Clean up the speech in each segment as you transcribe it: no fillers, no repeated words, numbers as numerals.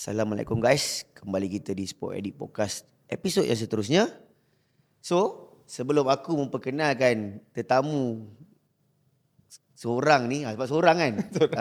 Assalamualaikum guys, kembali kita di Sport Edit Podcast episod yang seterusnya. So, sebelum aku memperkenalkan tetamu seorang ni, sebab seorang kan,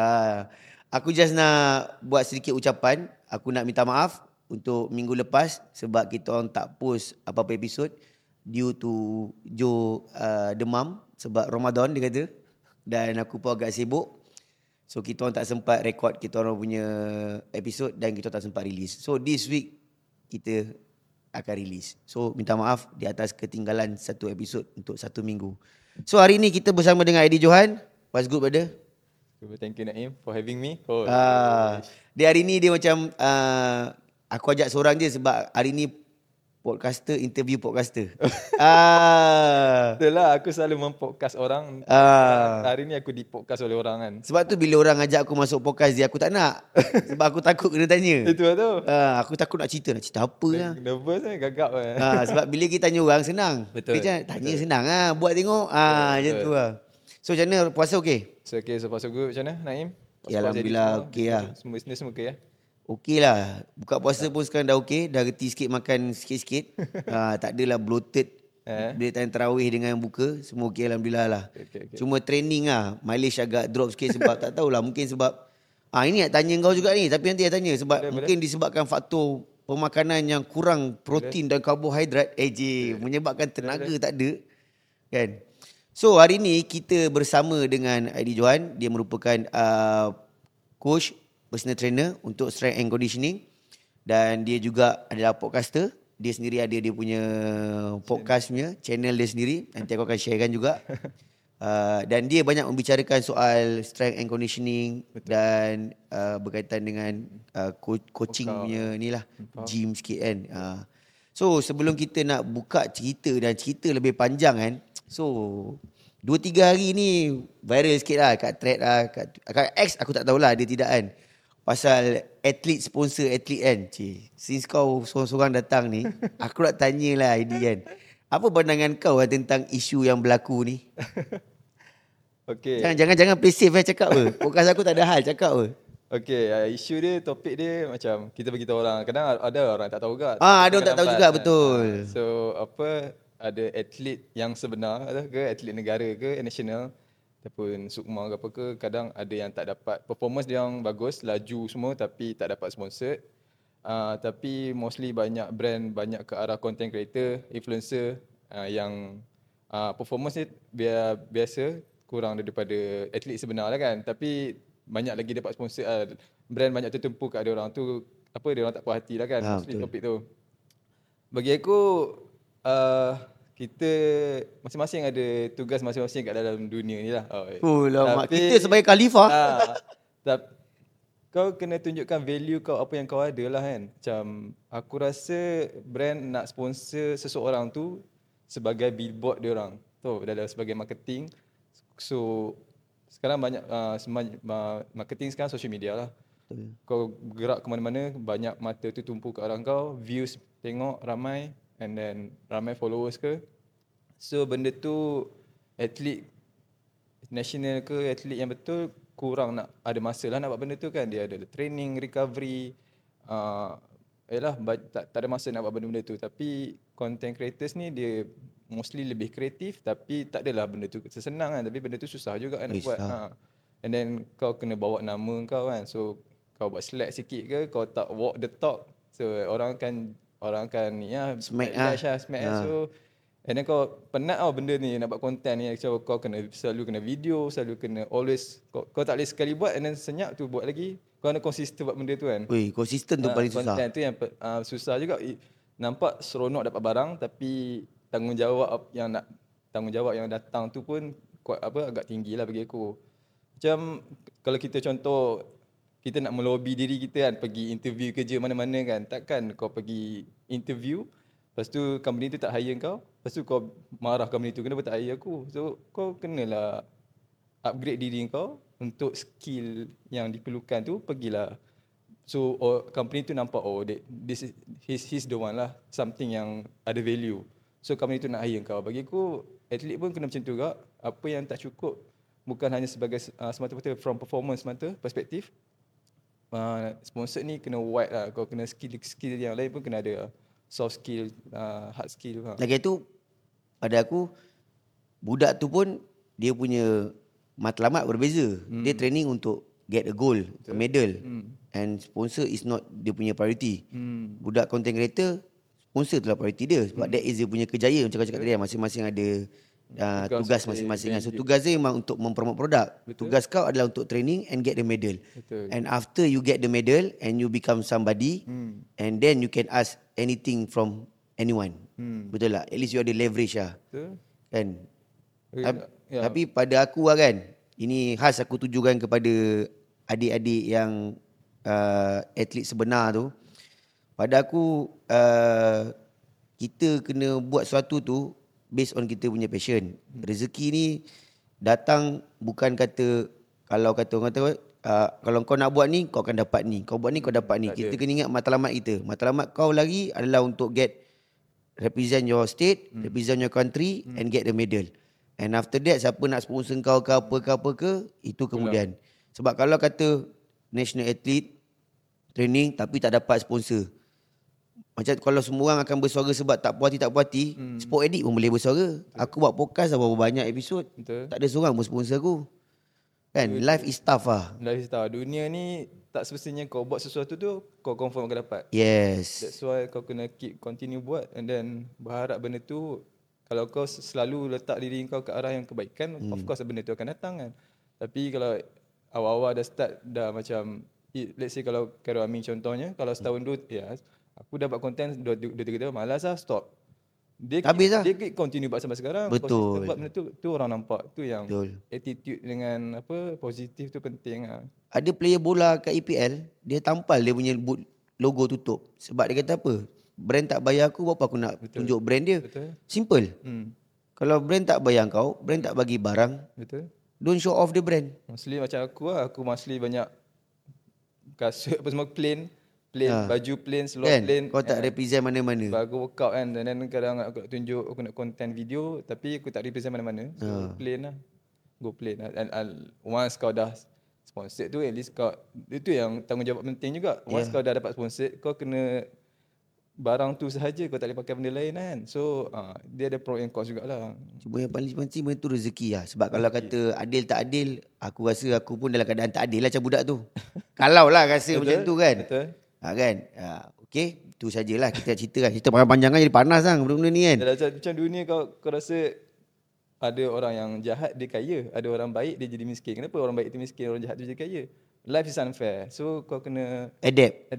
aku just nak buat sedikit ucapan. Aku nak minta maaf untuk minggu lepas sebab kita orang tak post apa-apa episod due to Joe demam sebab Ramadan dia kata, dan aku pun agak sibuk. So kita orang tak sempat rekod kita orang punya episod dan kita tak sempat release. So this week kita akan release. So minta maaf di atas ketinggalan satu episod untuk satu minggu. So hari ni kita bersama dengan Eddie Johan. What's good brother? Thank you Naim for having me. Dia hari ni dia macam aku ajak seorang je sebab hari ni podcaster interview podcaster. Itulah aku selalu mempodcast orang. Hari ni aku dipodcast oleh orang kan. Sebab tu bila orang ajak aku masuk podcast dia, aku tak nak. Sebab aku takut kena tanya. Itu lah tu. Aku takut nak cerita apa lah. Nervous kan, gagap kan. Sebab bila kita tanya orang senang. Betul. Kita tanya senang buat tengok. Macam tu lah. So macam mana puasa okey? So puasa good macam mana Naim? Ya, Alhamdulillah okey lah. Semua business semua okey ya? Okey lah. Buka puasa pun sekarang dah okey. Dah reti sikit makan sikit-sikit. Tak adalah bloated. Bila time tarawih dengan buka, semua okey Alhamdulillah lah. Okay. Cuma training lah. Mileage agak drop sikit sebab tak tahulah. Mungkin sebab ini nak tanya kau juga ni. Tapi nanti nak tanya. Sebab mungkin disebabkan faktor pemakanan yang kurang protein dan karbohidrat. Menyebabkan tenaga tak ada. Kan? So hari ni kita bersama dengan Eddie Johan. Dia merupakan coach, personal trainer untuk strength and conditioning, dan dia juga adalah podcaster. Dia sendiri ada dia punya podcast punya channel dia sendiri. Nanti aku akan sharekan juga. Dan dia banyak membicarakan soal strength and conditioning. Betul. Dan berkaitan dengan coaching punya ni lah, gym sikit kan. So sebelum kita nak buka cerita dan cerita lebih panjang kan, so 2-3 hari ni viral sikit lah kat thread lah, kat X aku tak tahulah dia tidak kan, pasal atlet sponsor atlet kan. Since kau seorang-seorang datang ni, aku nak tanya lah ID kan, apa pandangan kau lah tentang isu yang berlaku ni? Okay. Jangan play safe cakap apa. Podcast aku tak ada hal cakap apa. Okay, isu dia, topik dia macam kita bagi tahu orang. Kadang ada orang tak tahu juga. Ada orang tak tahu juga, betul. So ada atlet yang sebenar ke, atlet negara ke, national ataupun sukma ke apa ke, kadang ada yang tak dapat performance dia yang bagus, laju semua tapi tak dapat sponsor. Tapi mostly banyak brand banyak ke arah content creator, influencer yang performance dia biasa, kurang daripada atlet sebenar lah kan. Tapi banyak lagi dapat sponsor, brand banyak tertumpu kat ada orang tu, dia orang tak puas hati lah kan. Mostly topik tu. Bagi aku kita masing-masing ada tugas masing-masing kat dalam dunia ni lah. Kita sebagai khalifah. Kau kena tunjukkan value kau, apa yang kau ada lah kan. Macam aku rasa brand nak sponsor seseorang tu sebagai billboard dia orang. Dalam sebagai marketing. So sekarang banyak marketing sekarang social media lah. Kau gerak ke mana-mana, banyak mata tu tumpu ke arah kau, views tengok ramai, and then ramai followers ke. So benda tu atlet national ke, atlet yang betul kurang nak ada masa lah nak buat benda tu kan. Dia ada training, recovery, tak ada masa nak buat benda-benda tu. Tapi content creators ni dia mostly lebih kreatif, tapi tak adalah benda tu sesenang kan. Tapi benda tu susah juga kan nak buat. And then kau kena bawa nama kau kan. So kau buat slack sikit ke, kau tak walk the talk, so orang akan smack. So and then kau penat benda ni nak buat content ni. So kau selalu kena video, selalu kena always kau tak boleh sekali buat and then senyap tu buat lagi. Kau kena konsisten buat benda tu kan. Konsisten tu paling susah. Content tu yang susah juga. Nampak seronok dapat barang, tapi tanggungjawab yang datang tu pun agak tinggi lah bagi aku. Macam kalau kita contoh, kita nak melobi diri kita kan, pergi interview kerja mana-mana kan. Takkan kau pergi interview, lepas tu company tu tak hire kau, lepas tu kau marah company tu, kenapa tak hire aku? So kau kenalah upgrade diri kau untuk skill yang diperlukan tu, pergilah. So company tu nampak he's the one lah, something yang ada value. So company tu nak hire kau. Bagi aku atlet pun kena macam tu juga. Apa yang tak cukup bukan hanya sebagai semata-mata from performance perspektif, sponsor ni kena wide lah. Kau kena skill yang lain pun kena ada. Soft skill, hard skill. Lagi tu pada aku budak tu pun dia punya matlamat berbeza. Dia training untuk get a goal, a medal. And sponsor is not dia punya priority. Budak content creator, sponsor itulah priority dia. Sebab that is dia punya kejayaan. Macam kau cakap tadi, masing-masing ada tugas masing-masing. So tugas dia memang untuk mempromot produk. Tugas kau adalah untuk training and get the medal. And after you get the medal and you become somebody, and then you can ask anything from anyone. Betul tak? At least you ada leverage lah. Betul. Kan? Tapi pada aku lah kan, ini khas aku tujukan kepada adik-adik yang atlet sebenar tu. Pada aku kita kena buat sesuatu tu based on kita punya passion. Rezeki ni datang bukan kata kalau kata orang kata kalau kau nak buat ni kau akan dapat ni. Kau buat ni kau dapat ni. Kita kena ingat matlamat kita. Matlamat kau lagi adalah untuk represent your state, represent your country and get the medal. And after that siapa nak sponsor kau ke apa ke itu kemudian. Sebab kalau kata national athlete training tapi tak dapat sponsor. Macam kalau semua orang akan bersuara sebab tak puas hati, sport edit pun boleh bersuara. Aku buat podcast berapa banyak episod. Tak ada seorang pun sponsor aku. Kan? Life is tough lah. Life is tough. Dunia ni tak semestinya kau buat sesuatu tu kau confirm akan dapat. Yes. That's why kau kena continue buat and then berharap benda tu kalau kau selalu letak diri kau ke arah yang kebaikan, of course benda tu akan datang kan. Tapi kalau awal-awal dah start dah macam let's say kalau Khairul Amin contohnya, kalau setahun dulu aku dapat konten 2-3 tahun malas lah stop. Dia continue buat sampai sekarang. Betul. Buat benda tu orang nampak. Tu yang attitude dengan positif tu penting lah. Ada player bola kat EPL, dia tampal dia punya logo tutup. Sebab dia kata apa? Brand tak bayar aku, apa aku nak tunjuk brand dia? Betul. Simple. Kalau brand tak bayar kau, brand tak bagi barang, don't show off the brand. Mostly macam aku lah, aku mostly banyak kasut apa semua plain, baju plain, seluar plain. Kau tak represent mana-mana. Baru workout kan, dan then kadang aku nak tunjuk, aku nak content video, tapi aku tak represent mana-mana. So plain lah. Go plain lah. And once kau dah sponsored tu, at least kau, itu yang tanggungjawab penting juga. Once kau dah dapat sponsored, kau kena barang tu sahaja, kau tak boleh pakai benda lain kan. So dia ada pro and cons jugalah. Cuma yang paling penting benda tu rezeki lah. Sebab kalau kata adil tak adil, aku rasa aku pun dalam keadaan tak adil lah macam budak tu. Kalau lah rasa macam tu kan. Betul. Kan. Okay, itu sajalah kita cerita kan. Cerita panjang-panjang kan jadi panas kan benda-benda ni kan. Macam dunia kau rasa ada orang yang jahat dia kaya, ada orang baik dia jadi miskin. Kenapa orang baik tu miskin, orang jahat tu jadi kaya? Life is unfair. So kau kena adapt,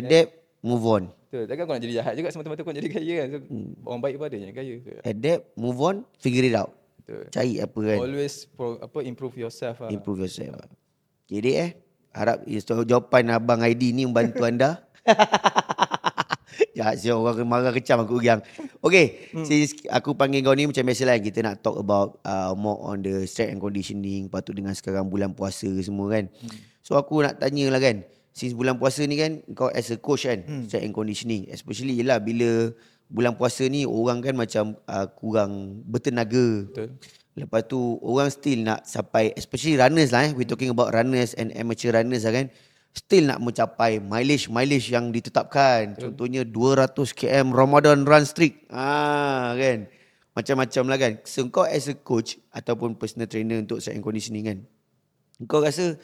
move on. Betul. Takkan kau nak jadi jahat juga semata-mata kau nak jadi kaya kan. So, orang baik pun ada yang kaya. Adapt, move on, figure it out. Betul. Cari apa kan. Always improve yourself lah. Improve yourself. Okay dek harap jawapan Abang Aidi ni membantu anda. Jahat siapa orang marah kecam aku giang. Okay, since aku panggil kau ni macam biasalah kita nak talk about more on the strength and conditioning. Patut dengan sekarang bulan puasa semua kan. So aku nak tanya lah kan. Since bulan puasa ni kan kau as a coach kan, strength and conditioning. Especially ialah bila bulan puasa ni orang kan macam kurang bertenaga. Betul. Lepas tu orang still nak sampai, especially runners lah we're talking about runners and amateur runners lah kan. Still nak mencapai mileage yang ditetapkan. Contohnya 200 km Ramadan run streak. Kan. Macam-macam lah kan. So kau as a coach ataupun personal trainer untuk strength and conditioning kan. Kau rasa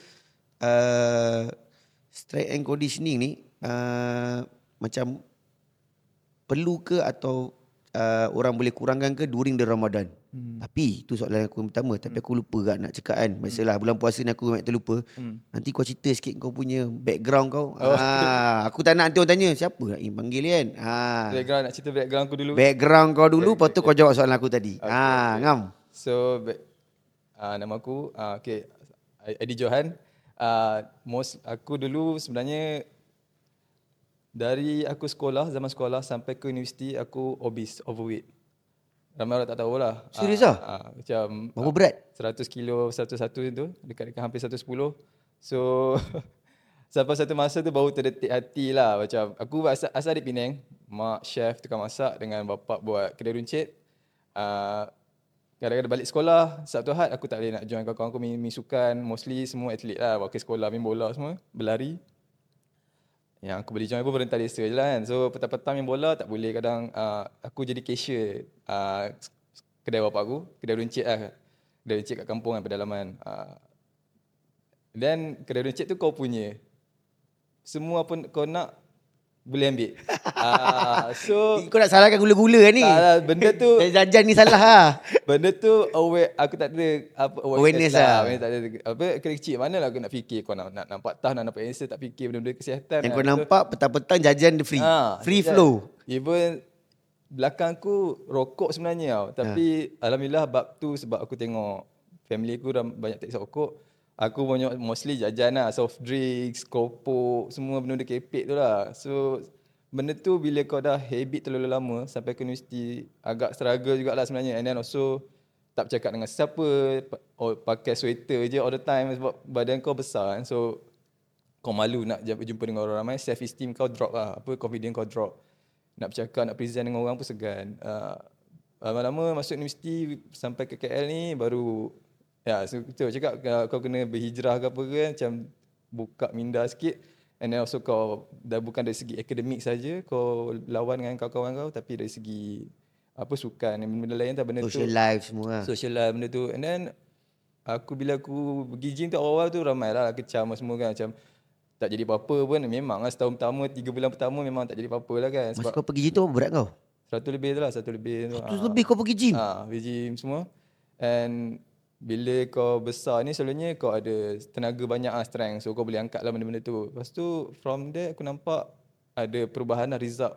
strength and conditioning ni macam perlu ke atau orang boleh kurangkan ke during the Ramadan? Tapi itu soalan aku yang pertama. Tapi aku lupa kan nak cakap kan. Biasalah bulan puasa ni aku memang terlupa. Nanti kau cerita sikit kau punya background kau. Aku tak nak nanti orang tanya siapa nak panggil kan. Background, nak cerita background aku dulu. Background kau dulu, lepas tu kau jawab soalan aku tadi. Ngam. So nama aku Adi Johan. Aku dulu sebenarnya dari aku zaman sekolah sampai ke universiti aku obese, overweight. Ramai orang tak tahulah. Serius lah? Macam berapa berat? 100 kilo 101 tu, dekat hampir 110. So sampai satu masa tu baru terdetik hati lah. Macam aku asal di Penang, mak chef tukang masak dengan bapak buat kedai runcit. Kadang-kadang balik sekolah Sabtu Ahad aku tak boleh nak join kawan-kawan aku main sukan. Mostly semua atlet lah, wakil sekolah main bola semua, berlari. Yang aku boleh join pun perintah desa je lah kan. So petang-petang main bola tak boleh. Kadang aku jadi cashier kedai bapak aku, kedai runcit lah. Kedai runcit kat kampung kan, pedalaman. Dan kedai runcit tu kau punya. Semua pun kau nak boleh ambil. So Kau nak salahkan gula-gula kan ni? tak lah, benda tu Jajan ni salah lah. benda tu aku tak ada Awareness lah. Awareness tak ada kecil mana lah aku nak fikir kau nak nampak tah, nak nampak answer, tak fikir benda-benda kesihatan. Yang kau nampak petang-petang jajan dia free. Free jajan. flow. Even belakang aku rokok sebenarnya tau. Tapi alhamdulillah bab tu sebab aku tengok family aku dah banyak tak isap rokok. Aku banyak mostly jajan lah, soft drinks, keropok, semua benda-benda kepek tu lah. So benda tu bila kau dah habit terlalu lama sampai ke universiti agak struggle jugalah sebenarnya. And then also tak bercakap dengan siapa, pakai sweater je all the time sebab badan kau besar kan. So kau malu nak jumpa dengan orang ramai, self esteem kau drop lah, confidence kau drop. Nak bercakap, nak present dengan orang pun segan. Lama-lama masuk universiti sampai ke KL ni baru so betul cakap kau kena berhijrah ke apa ke, macam buka minda sikit. And then also kau dah bukan dari segi akademik saja kau lawan dengan kawan-kawan kau, tapi dari segi sukan dan benda lain tak, benda social tu life semua. social life benda tu. And then bila aku pergi gym tu awal-awal tu ramai lah kecam semua kan, macam tak jadi apa-apa pun. Memang lah setahun pertama 3 bulan pertama memang tak jadi apa-apa lah kan. Masa kau pergi gym tu berat kau? 100 lebih tu lah, 100 lebih tu. 100 lebih kau pergi gym? Pergi gym semua. And bila kau besar ni selalunya kau ada tenaga banyak strength. So kau boleh angkat lah benda-benda tu. Lepas tu from there aku nampak ada perubahan lah result.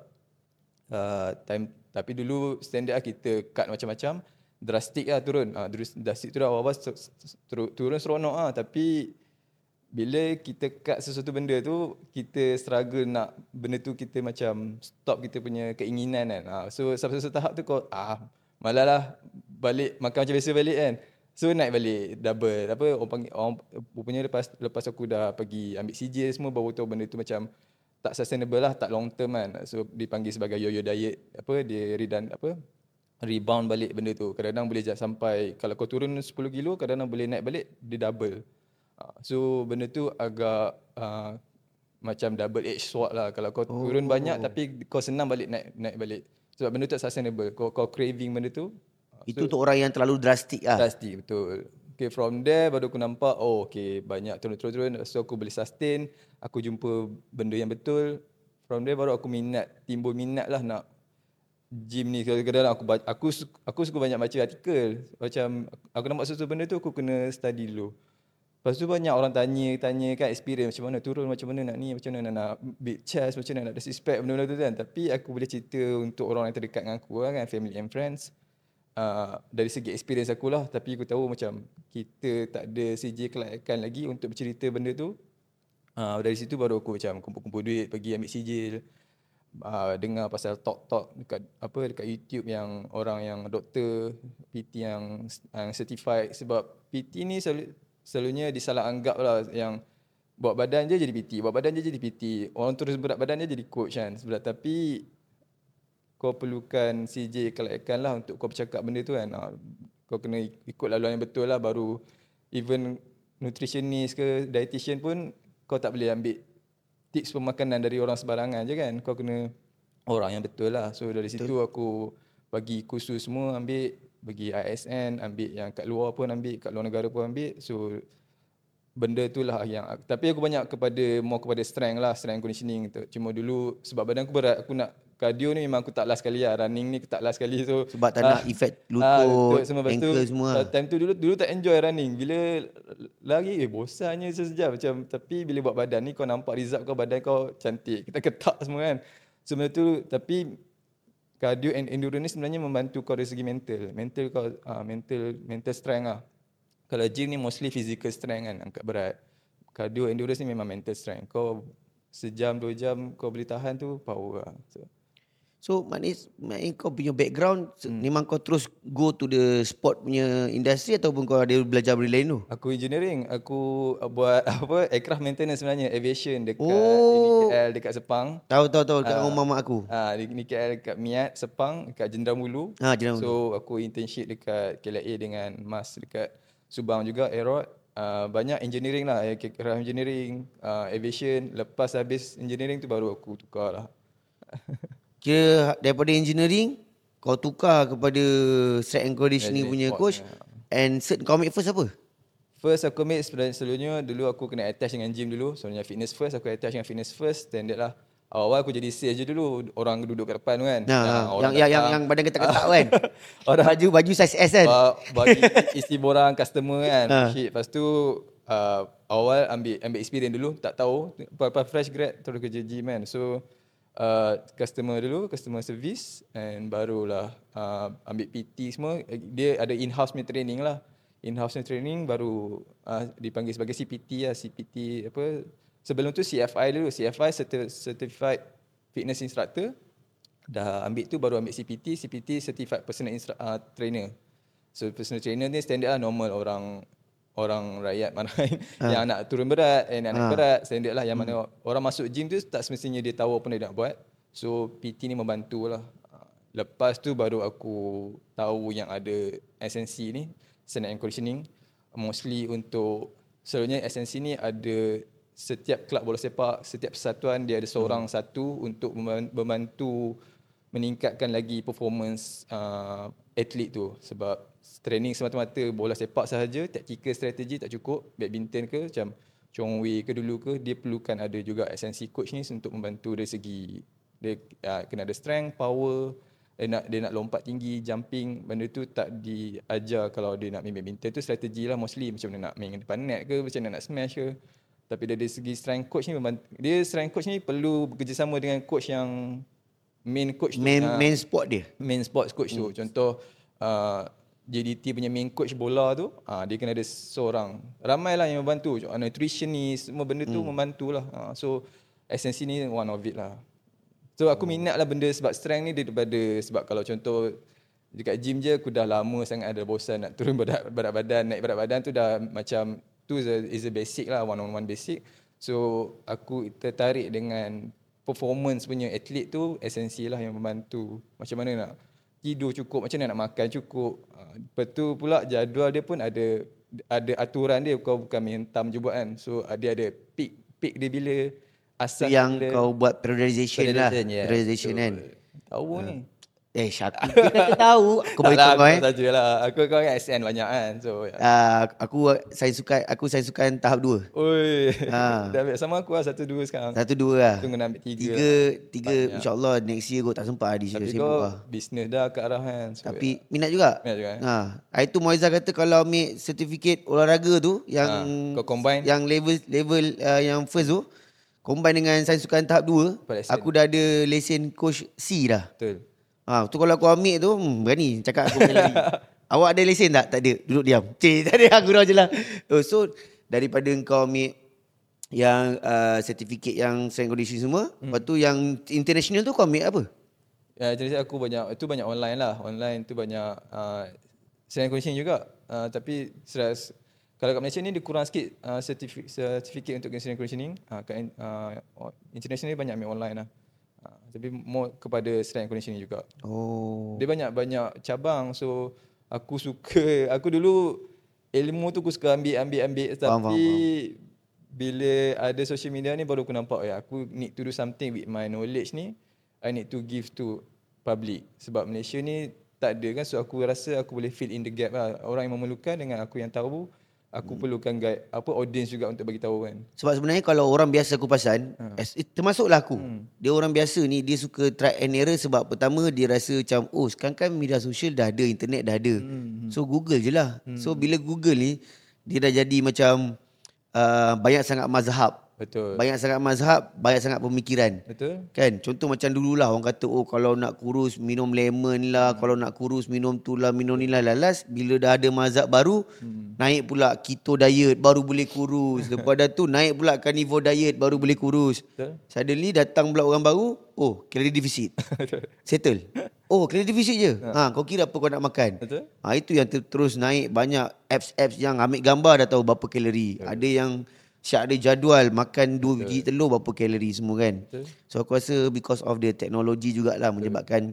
Time. Tapi dulu standard lah kita cut macam-macam. Drastik lah turun. Drastik tu dah awal-awal turun seronok lah. Tapi bila kita cut sesuatu benda tu, kita struggle nak benda tu kita macam stop kita punya keinginan kan. So sampai satu tahap tu kau malah lah balik makan macam biasa balik kan. So naik balik double orang rupanya lepas aku dah pergi ambil CJ semua baru tahu benda tu macam tak sustainable lah, tak long term kan. So dipanggil sebagai yo-yo diet, dia rebound balik benda tu. Kadang-kadang boleh sampai kalau kau turun 10 kilo, kadang-kadang boleh naik balik dia double. So benda tu agak macam double edge sword lah. Kalau kau turun banyak tapi kau senang balik naik balik. Sebab benda tu tak sustainable. Kau craving benda tu. Itu untuk orang yang terlalu drastik lah. Drastik, betul. Okay, from there baru aku nampak banyak turun-turun. So aku boleh sustain. Aku jumpa benda yang betul. From there baru aku timbul minat lah nak gym ni. Kadang-kadang aku suka banyak baca artikel. Macam aku nampak sesuatu benda tu aku kena study dulu. Lepas tu banyak orang tanya kan experience macam mana turun, macam mana nak ni, macam mana nak big chest, macam mana nak ada six pack, benda-benda tu kan. Tapi aku boleh cerita untuk orang yang terdekat dengan aku kan, family and friends. Dari segi experience aku lah. Tapi aku tahu macam kita tak ada CJ kelayakan lagi untuk bercerita benda tu. Dari situ baru aku macam kumpul-kumpul duit, pergi ambil CJ, dengar pasal talk dekat YouTube yang orang yang doktor PT yang certified. Sebab PT ni selalunya disalah anggap lah, yang buat badan je jadi PT, buat badan je jadi PT, orang terus berat badan je jadi coach kan sebelah. Tapi kau perlukan CJ kelayakan lah untuk kau bercakap benda tu kan. Kau kena ikut laluan yang betul lah. Baru even nutritionist ke dietitian pun kau tak boleh ambil tips pemakanan dari orang sembarangan je kan. Kau kena orang yang betul lah. So dari situ aku bagi kursus semua ambil, bagi ISN ambil, yang kat luar pun ambil, kat luar negara pun ambil. So benda tu lah yang tapi aku banyak kepada strength lah, strength conditioning. Cuma dulu sebab badan aku berat, aku nak cardio ni memang aku tak last sekali lah. Running ni aku tak last sekali. So sebab tak nak efek lutut, ankle semua. Time tu dulu tak enjoy running. Bila lari bosannya sejam macam. Tapi bila buat badan ni kau nampak result kau, badan kau cantik, kita ketak semua kan. So benda tu. Tapi cardio and endurance ni sebenarnya membantu kau dari segi mental kau, mental strength lah. Kalau gym ni mostly physical strength kan, angkat berat. Cardio endurance ni memang mental strength. Kau sejam 2 jam kau boleh tahan tu power lah. So maknanya kau punya background memang kau terus go to the sport punya industri ataupun kau ada belajar benda lain tu? Aku engineering. Aku buat aircraft maintenance sebenarnya, aviation dekat KL, dekat Sepang. Tahu dekat rumah mak aku. Di KL dekat Miat, Sepang, dekat Jendramulu. Jendramulu. So aku internship dekat KLA dengan Mas dekat Subang juga, Aerod. banyak engineering lah, aircraft engineering, aviation. Lepas habis engineering tu baru aku tukar lah. Kira daripada engineering kau tukar kepada strength and conditioning punya coach. And cert kau ambil first apa? First aku ambil selalunya dulu aku kena attach dengan gym dulu. Soalnya fitness first, aku attach dengan fitness first. Standard lah. Awal aku jadi sales je dulu. Orang duduk kat depan tu kan. Yang badan ketak-ketak kan. Orang baju size S kan. Bagi isi borang customer kan. Lepas tu awal ambil experience dulu. Tak tahu. Lepas fresh grad terus kerja gym kan. So customer dulu, customer service, and barulah ambil PT semua. Dia ada in-house punya training lah. In-house punya training baru dipanggil sebagai CPT lah. CPT apa, sebelum tu CFI dulu. CFI Certified Fitness Instructor. Dah ambil tu baru ambil CPT. CPT Certified Personal Trainer. So personal trainer ni standard lah, normal orang rakyat mana yang nak turun berat, nak berat, standard lah. Yang mana orang masuk gym tu tak semestinya dia tahu apa dia nak buat. So PT ni membantu lah. Lepas tu baru aku tahu yang ada SNC ni, strength and conditioning. Mostly untuk, selalunya SNC ni ada setiap kelab bola sepak, setiap persatuan dia ada seorang satu untuk membantu meningkatkan lagi performance atlet tu. Sebab training semata-mata bola sepak sahaja, taktikal strategi tak cukup. Badminton ke macam Chong Wei ke dulu ke, dia perlukan ada juga SNC coach ni untuk membantu dari segi dia kena ada strength, power, dia nak lompat tinggi, jumping. Benda tu tak diajar kalau dia nak main badminton tu. Strategi lah mostly, macam mana nak main depan net ke, macam mana nak smash ke. Tapi dari segi strength coach ni dia strength coach ni perlu bekerjasama dengan coach yang main coach tu, main sport dia, main sports coach tu. Contoh JDT punya main coach bola tu, dia kena ada seorang. Ramai lah yang membantu, nutritionist, semua benda tu membantulah. So SNC ni one of it lah. So aku minat lah benda sebab strength ni daripada, sebab kalau contoh dekat gym je aku dah lama sangat ada bosan nak turun berat badan, naik berat badan tu dah macam tu is a basic lah, one-on-one basic. So aku tertarik dengan performance punya atlet tu, SNC lah yang membantu. Macam mana nak tidur cukup, macam mana nak makan cukup. Lepas tu pula jadual dia pun ada aturan dia, kau bukan main tam je buat kan. So dia ada peak dia bila, asal yang bila, kau buat periodization lah. yeah. Periodization kan. Tahu ni. Syakir dia kata tahu. Aku bagi kau Aku sajalah. Aku kan SN banyak kan. So aku saya sukan tahap 2. Oi. Dah ambil sama aku lah 1 2 sekarang. 1 2 lah. Tunggu nak ambil 3 insya-Allah next year kau tak sempat di Tapi sibuk kau lah. bisnes dah ke arah kan. So, tapi minat juga. Minat juga. Itu Moizah kata kalau ambil sertifikat olahraga tu yang kau combine, yang level yang first tu combine dengan sains sukan tahap 2, aku dah ada lesen coach C dah. Betul. Tu kalau aku ambil tu berani cakap aku punya lari. Awak ada lesen tak? Tak ada. Duduk diam. Tak ada, aku dah je lah. So daripada kau ambil yang sertifikat yang strength conditioning semua, lepas tu yang international tu kau ambil apa? Jadi aku banyak online lah. Online tu banyak strength conditioning juga. Tapi kalau kat Malaysia ni dia kurang sikit sertifikat untuk strength conditioning. International ni banyak ambil online lah. Tapi more kepada strength conditioning juga. Dia banyak cabang. So aku dulu ilmu tu aku suka ambil. Tapi bila ada social media ni baru aku nampak aku need to do something with my knowledge ni. I need to give to public. Sebab Malaysia ni tak ada kan. So aku rasa aku boleh fill in the gap lah. Orang yang memerlukan dengan aku yang tahu. Aku perlukan guide, audience juga untuk bagi tahu kan. Sebab sebenarnya kalau orang biasa kupasan, termasuklah aku. Dia orang biasa ni dia suka try and error sebab pertama dia rasa macam sekarang kan media sosial dah ada, internet dah ada. So Google je lah. So bila Google ni dia dah jadi macam banyak sangat mazhab. Betul. Banyak sangat mazhab, banyak sangat pemikiran. Betul. Kan? Contoh macam dululah orang kata kalau nak kurus minum lemon lah, kalau nak kurus minum tu lah, minum ni lah. Lalas bila dah ada mazhab baru, naik pula keto diet baru boleh kurus. Lepas dah tu naik pula carnivore diet baru boleh kurus. Betul. Suddenly datang pula orang baru, calorie deficit. Settle. Calorie deficit je. Kau kira apa kau nak makan. Betul. Itu yang terus naik banyak apps yang ambil gambar dah tahu berapa kalori. Ada yang ada jadual makan 2 biji telur berapa kalori semua kan. Betul. So aku rasa because of the technology jugalah menyebabkan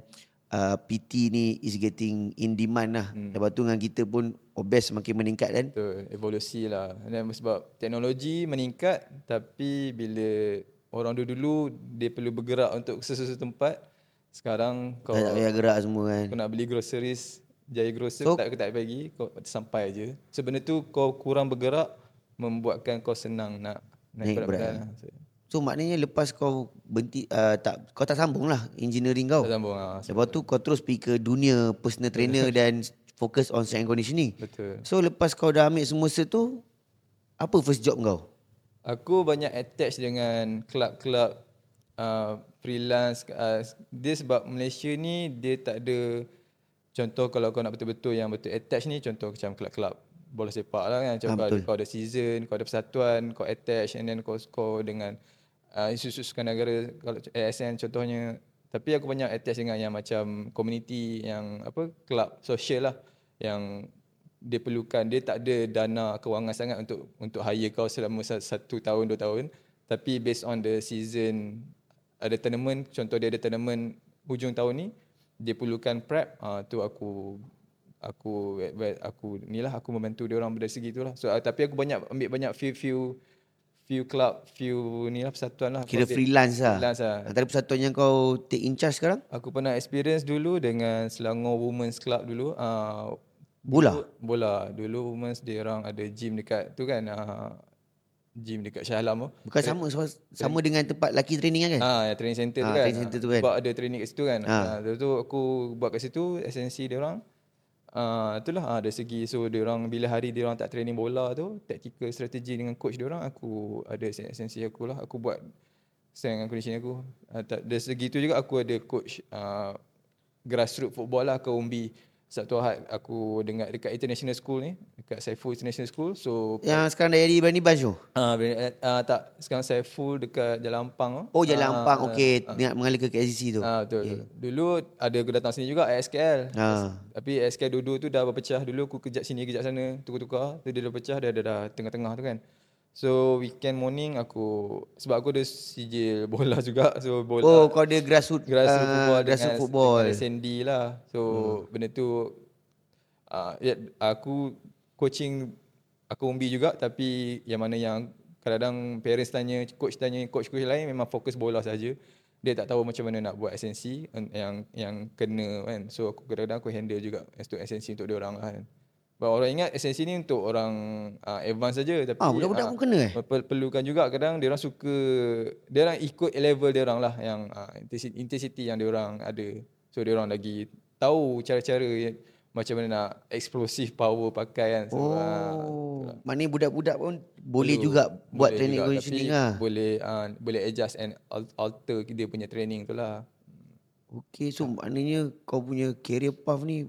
PT ni is getting in demand lah. Lepas tu dengan kita pun obes makin meningkat kan. Betul, evolusi lah. Dan sebab teknologi meningkat, tapi bila orang dulu dia perlu bergerak untuk sesuatu tempat, sekarang kau Tak payah gerak semua kan. kau nak beli groceries, Jaya Grocer So- tak bagi, kau sampai je. So benda tu kau kurang bergerak, membuatkan kau senang nak Naik naik berat berat. badan lah. So maknanya lepas kau berhenti kau tak sambung lah engineering kau. Tak sambung lah. Lepas tu kau terus pergi ke dunia personal trainer dan fokus on strength and conditioning. Betul. So lepas kau dah ambil semua set tu, apa first job kau? Aku banyak attach dengan kelab-kelab freelance. Dia sebab Malaysia ni dia tak ada, contoh kalau kau nak betul-betul yang betul attach ni, contoh macam kelab-kelab bola sepak lah kan. Macam betul. kau ada season, kau ada persatuan, kau attach and then kau score dengan institusi sukan negara, kalau ASN contohnya. Tapi aku banyak attach dengan yang macam community, yang apa, kelab sosial lah, yang dia perlukan, dia tak ada dana kewangan sangat untuk hire kau selama 1 tahun 2 tahun, tapi based on the season, ada tournament, contoh dia ada tournament hujung tahun ni, dia perlukan prep, tu aku membantu dia orang dari segi tu lah. So tapi aku ambil banyak few club, few ni lah, persatuan lah. Kira freelance lah. Freelance lah. Antara persatuan yang kau take in charge sekarang? Aku pernah experience dulu dengan Selangor Women's Club dulu. Bola? Dulu Women's dia orang ada gym dekat tu kan. Gym dekat Shah Alam tu. Bukan sama dengan tempat lelaki training kan? Training center tu kan. Training center tu kan. Sebab ada training kat situ kan. Lepas tu aku buat kat situ, esensi dia orang. Itulah dari segi, so dia orang bila hari dia orang tak training bola tu, tactical strategi dengan coach dia orang, aku ada esensi aku lah, aku buat strength and conditioning aku. Dari segi tu juga aku ada coach grassroots football lah ke Umbi. Sabtu Ahad aku dengar dekat International School ni, dekat Saiful International School. So Yang sekarang dah jadi Berani Bunch tu? tak, sekarang Saiful dekat Jalan Ampang tu. Oh, Jalan Ampang. Okey, nak mengalir ke KLCC tu. Betul, betul. Dulu ada aku datang sini juga ASKL. Tapi ASKL dua-dua tu dah berpecah. Dulu aku kejap sini kejap sana, tukar-tukar. Tu dia dah pecah, dia dah tengah-tengah tu kan. So weekend morning sebab aku ada sijil bola juga. So bola. Oh, kau ada grassroots football grassroots football. dengan SND lah. So benda tu aku coaching, aku Umbi juga, tapi yang mana yang kadang-kadang parents tanya, coach lain memang fokus bola saja. Dia tak tahu macam mana nak buat esensi yang kena kan. So aku kadang-kadang aku handle juga untuk esensi untuk dia orang lah kan. Sebab orang ingat esensi ni untuk orang advance saja, tapi budak-budak pun kena perlukan juga. Kadang dia orang suka, dia orang ikut level dia orang lah, yang intensity yang dia orang ada. So dia orang lagi tahu cara-cara macam mana nak explosive power pakai kan. So, maknanya budak-budak pun boleh juga buat training conditioning lah. Boleh adjust and alter dia punya training tu lah. Okay, so maknanya kau punya career path ni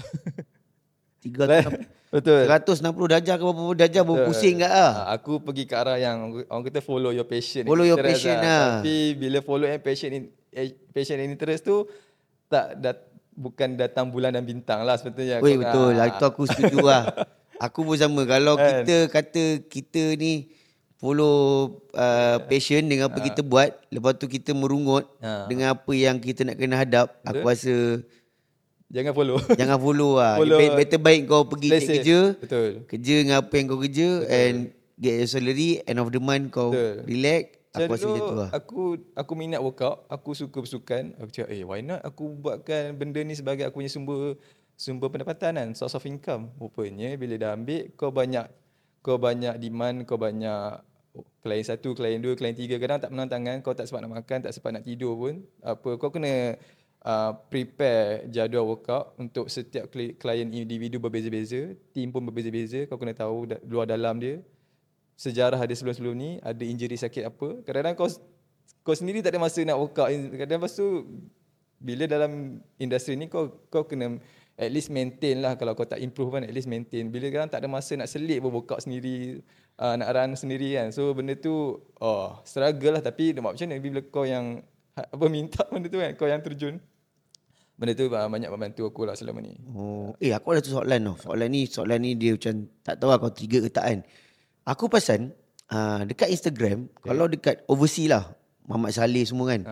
160 darjah ke berapa darjah berpusing kat lah. Aku pergi ke arah yang orang kata follow your passion. Follow your passion lah. Tapi bila follow yang passion and interest tu bukan datang bulan dan bintang lah sebetulnya. Weh, betul. Itu aku setuju lah. Aku pun sama. Kalau kita kata kita ni follow passion dengan apa kita buat, lepas tu kita merungut dengan apa yang kita nak kena hadap, aku rasa jangan follow. Jangan follow lah. Better baik kau pergi cek kerja. Betul. Kerja dengan apa yang kau kerja. Betul. And get your salary. End of the month kau relax. Aku rasa macam tu lah. Aku minat workout. Aku suka bersukan. Aku cakap why not aku buatkan benda ni sebagai aku punya sumber pendapatan kan. Source of income. Rupanya bila dah ambil, kau banyak demand. Kau banyak klien 1, klien 2, klien 3. Kadang tak menang tangan. Kau tak sempat nak makan, tak sempat nak tidur pun. Kau kena prepare jadual workout untuk setiap klien individu berbeza-beza, team pun berbeza-beza. Kau kena tahu luar dalam dia, sejarah dia sebelum-sebelum ni, ada injury sakit apa. Kadang-kadang kau sendiri tak ada masa nak workout. Kadang-kadang lepas tu bila dalam industri ni kau kena at least maintain lah. Kalau kau tak improve kan, at least maintain. Bila kadang tak ada masa nak selit pun workout sendiri, nak run sendiri kan. So benda tu struggle lah. Tapi macam mana bila kau yang minta benda tu kan, kau yang terjun. Benda tu banyak membantu aku lah selama ni. Aku ada tu soalan tau. Soalan ni dia macam tak tahu lah kau trigger ke tak kan. Aku perasan dekat Instagram, kalau dekat overseas lah, Muhammad Saleh semua kan,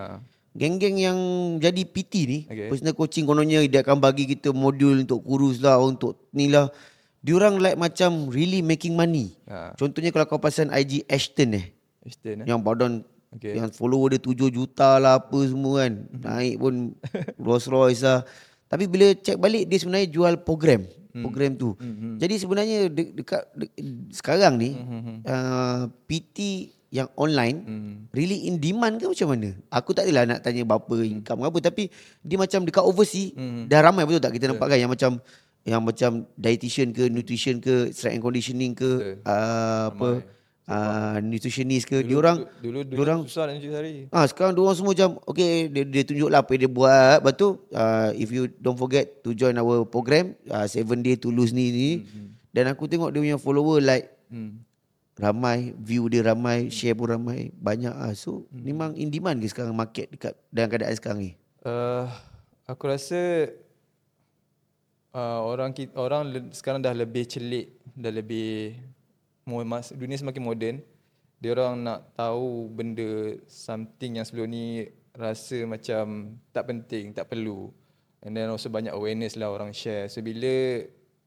geng-geng yang jadi PT ni, Okay. personal coaching kononnya dia akan bagi kita modul untuk kurus lah, untuk ni lah. Diorang like macam really making money. Contohnya kalau kau pasang IG Ashton Ashton yang badan Okay. yang follower dia 7 juta lah apa semua kan. Naik pun Rolls Royce lah. Tapi bila check balik dia sebenarnya jual program tu. Jadi sebenarnya sekarang ni PT yang online really in demand ke macam mana? Aku tak adalah nak tanya berapa income apa, tapi dia macam dekat overseas dah ramai, betul tak kita nampak kan yang macam dietitian ke, nutrition ke, strength and conditioning ke, nutritionist ke, diorang susah nak cari. sekarang diorang semua macam okay, dia tunjuklah apa yang dia buat. Lepas tu if you don't forget to join our program 7 day to lose ni. Dan aku tengok dia punya follower like ramai, view dia ramai, share pun ramai, banyak so memang in demand ke sekarang market dekat dalam keadaan sekarang ni? Aku rasa orang sekarang dah lebih celik, dah lebih dunia semakin moden. Dia orang nak tahu benda something yang sebelum ni rasa macam tak penting, tak perlu. And then also banyak awareness lah orang share. So bila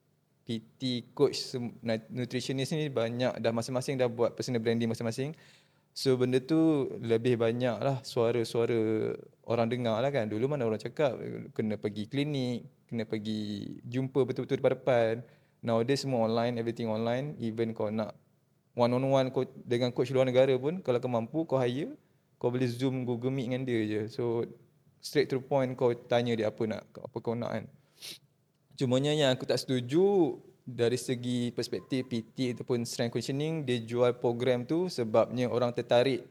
PT, coach, nutritionist ni banyak dah masing-masing dah buat personal branding masing-masing. So benda tu lebih banyak lah suara-suara orang dengar lah kan. Dulu mana orang cakap kena pergi klinik, kena pergi jumpa betul-betul depan-depan. Nowadays semua online, everything online. Even kau nak one-on-one dengan coach luar negara pun, kalau kau mampu kau hire, kau boleh Zoom, Google Meet dengan dia je. So straight to the point, kau tanya dia apa kau nak kan. Cumanya yang aku tak setuju dari segi perspektif PT ataupun strength conditioning, dia jual program tu sebabnya orang tertarik.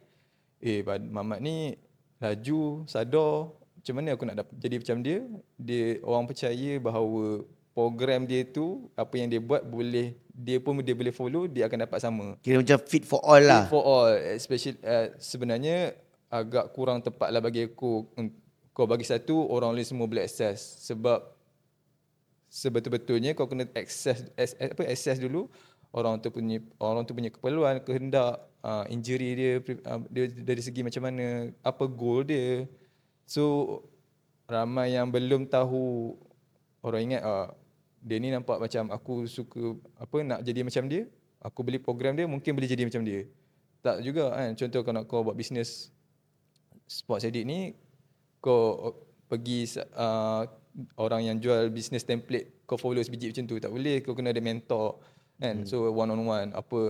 Mamat ni laju, sadar, macam mana aku nak jadi macam dia? Orang percaya bahawa program dia tu, apa yang dia buat dia boleh follow, dia akan dapat sama. Kira macam fit for all lah. Fit for all, especially sebenarnya agak kurang tepat lah bagi aku. Kau bagi satu, orang lain semua boleh access. Sebab sebetul-betulnya kau kena access dulu orang tu punya keperluan, kehendak, injury dia dari segi macam mana, apa goal dia. So ramai yang belum tahu. Orang ingat dia ni nampak macam aku suka nak jadi macam dia, aku beli program dia mungkin boleh jadi macam dia. Tak juga kan. Contoh kalau kau buat bisnes sports edit ni, kau pergi orang yang jual business template, kau follow sebiji macam tu tak boleh. Kau kena ada mentor kan. So one on one,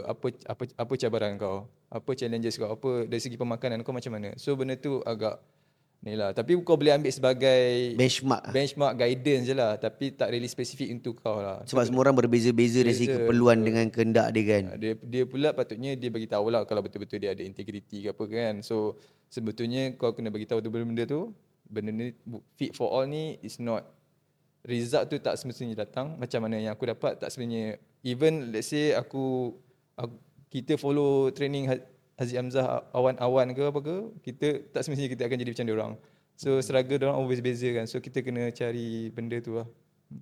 apa cabaran kau, apa challenges kau, apa dari segi pemakanan kau macam mana. So benda tu agak ni lah. Tapi kau boleh ambil sebagai benchmark guidance je lah, tapi tak really specific untuk kau lah. Sebab semua orang berbeza-beza dari segi keperluan dengan kehendak dia kan. Dia pula patutnya dia bagi tahu lah kalau betul-betul dia ada integriti ke apa kan. So sebetulnya kau kena bagi tahu tu benda tu. Benda ni fit for all ni is not, result tu tak semestinya datang macam mana yang aku dapat, tak sebenarnya. Even let's say kita follow training Haziq Hamzah awan-awan ke apa ke, kita tak semestinya kita akan jadi macam dia orang. So struggle dia orang always beza kan. So kita kena cari benda tu lah.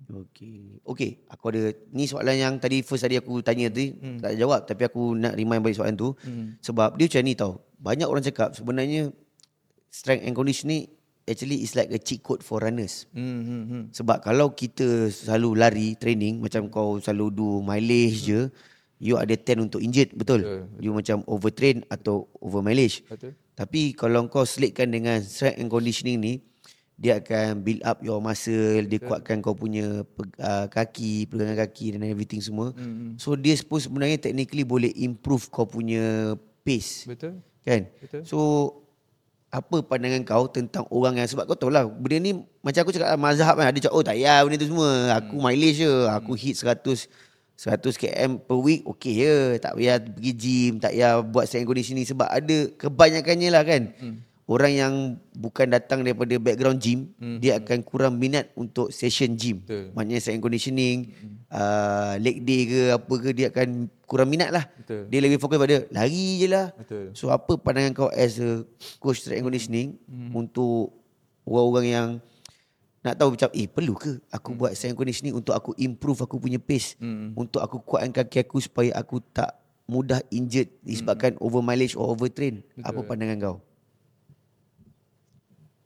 Okay, aku ada ni soalan yang tadi aku tanya tadi tak jawab, tapi aku nak remind balik soalan tu. Sebab dia macam ni tau. Banyak orang cakap sebenarnya strength and conditioning actually is like a cheat code for runners. Sebab kalau kita selalu lari training, macam kau selalu do mileage je, you ada 10 untuk injured, betul? You macam overtrain atau over mileage. Tapi kalau kau selitkan dengan strength and conditioning ni, dia akan build up your muscle, dia kuatkan kau punya kaki, pegangan kaki dan everything semua. So dia sebenarnya technically boleh improve kau punya pace. Betul. Kan? Betul. So apa pandangan kau tentang orang yang, sebab kau tahu lah benda ni macam aku cakap mazhab kan, ada cakap tak payah benda tu semua, aku mileage je, aku hit 100 km per week okay je, tak payah pergi gym, tak payah buat strength conditioning. Sebab ada kebanyakannya lah kan, orang yang bukan datang daripada background gym, dia akan kurang minat untuk session gym. Maknanya strength conditioning, leg day ke apa ke, dia akan kurang minat lah. Dia lebih fokus pada lari je lah. So apa pandangan kau as a coach strength conditioning untuk orang-orang yang nak tahu macam perlu ke aku buat strength conditioning untuk aku improve aku punya pace, untuk aku kuatkan kaki aku supaya aku tak mudah injured disebabkan over mileage or overtrain. Apa pandangan kau?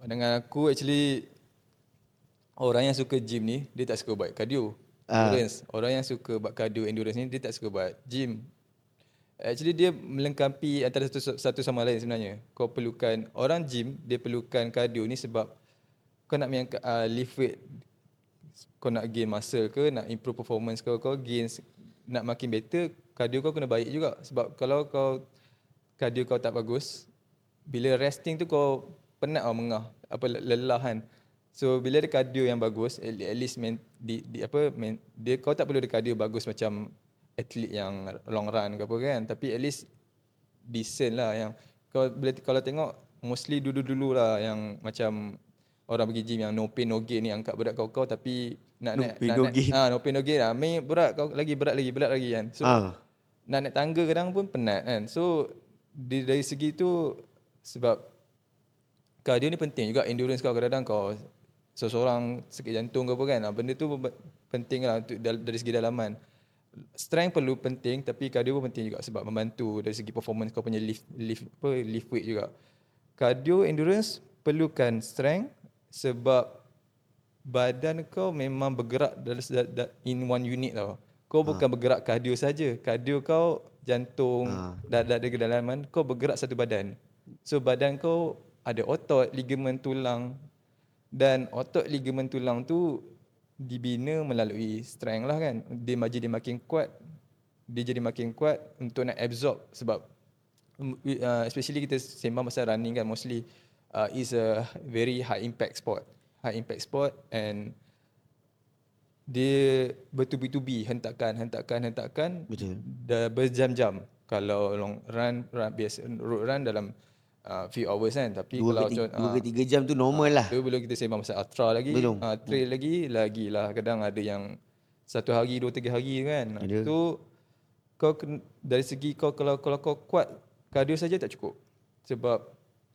Dengan aku actually orang yang suka gym ni dia tak suka buat cardio. Endurance. Orang yang suka buat cardio endurance ni dia tak suka buat gym. Actually dia melengkapi antara satu sama lain sebenarnya. Kau perlukan orang gym, dia perlukan cardio ni sebab kau nak mengangkat lift weight, kau nak gain muscle ke, nak improve performance kau gain, nak makin better, cardio kau kena baik juga. Sebab kalau kau cardio kau tak bagus, bila resting tu kau penat mengah, lelah kan. So bila ada cardio yang bagus, at least dia kau tak perlu ada cardio bagus macam atlet yang long run ke apa kan, tapi at least decent lah. Yang kalau tengok mostly dulu lah yang macam orang pergi gym yang no pain no gain ni, angkat berat kau tapi nak naik no pain no gain lah, main berat kau berat lagi kan. So nak naik tangga kadang pun penat kan. So dari segi tu, sebab cardio ni penting juga, endurance kau kadang-kadang kau seseorang sakit jantung ke apa kan, benda tu penting lah untuk dari segi dalaman. Strength perlu penting, tapi cardio pun penting juga sebab membantu dari segi performance kau punya lift weight juga. Cardio endurance perlukan strength sebab badan kau memang bergerak in one unit tau. Kau bukan bergerak cardio saja. Cardio kau jantung, dada kedalaman, kau bergerak satu badan. So badan kau ada otot, ligamen tulang, dan otot ligamen tulang tu dibina melalui strength lah kan. Dia makin kuat, dia jadi makin kuat untuk nak absorb. Sebab especially kita sembang pasal running kan, mostly is a very high impact sport, and dia bertubi-tubi hentakan betul, dah berjam-jam. Kalau long run biasa road run dalam few hours kan, tapi 2 ke 3 jam tu normal lah. Tu belum kita sembang pasal ultra lagi, trail lagi lah. Kadang ada yang 1 hari 2-3 hari kan. Tu kau dari segi kau, kalau kau kuat, cardio saja tak cukup. Sebab